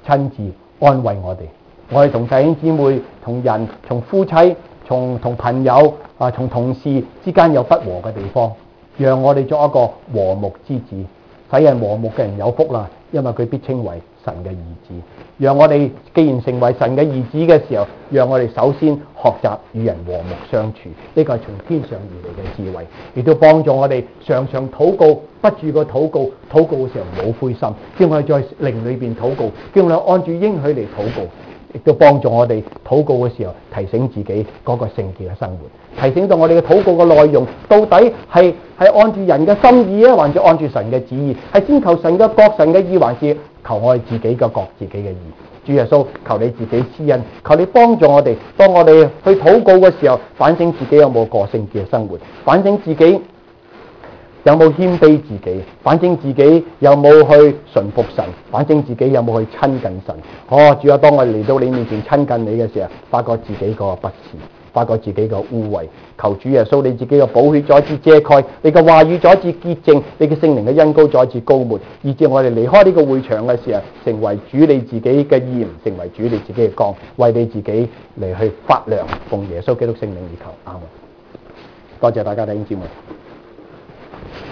親自安慰我哋。我哋同弟兄姊妹、同人、從夫妻、從同朋友啊、從同事之間有不和嘅地方，讓我哋作一個和睦之子。使人和睦嘅人有福啦，因為佢必稱為神嘅兒子。讓我哋既然成為神嘅兒子嘅時候，讓我哋首先學習與人和睦相處，呢個係從天上而嚟嘅智慧，亦都幫助我哋常常禱告，不住個禱告，禱告嘅時候冇灰心，叫我哋在靈裏邊禱告，叫我哋按住應許嚟禱告，亦都幫助我哋禱告嘅時候提醒自己嗰個聖潔嘅生活，提醒到我哋嘅禱告嘅內容到底係係按住人嘅心意啊，還是按住神嘅旨意？係先求神嘅國、神嘅意，還是求我哋自己嘅國、自己嘅意？主耶穌，求你自己施恩，求你幫助我哋。當我哋去禱告嘅時候，反省自己有冇過聖潔嘅生活，反省自己有冇謙卑自己，反省自己有冇去順服神，反省自己有冇去親近神。哦，主啊，當我哋嚟到你面前親近你嘅時候，發覺自己個不是，發覺自己個污穢。求主耶穌你自己嘅寶血再一次遮蓋，你嘅話語再一次潔淨，你嘅聖靈嘅恩膏再一次膏抹，以致我哋離開呢個會場嘅時候，成為主你自己嘅鹽，成為主你自己嘅光，為你自己嚟去發亮。奉耶穌基督聖名而求，阿門。多謝大家弟兄姊妹。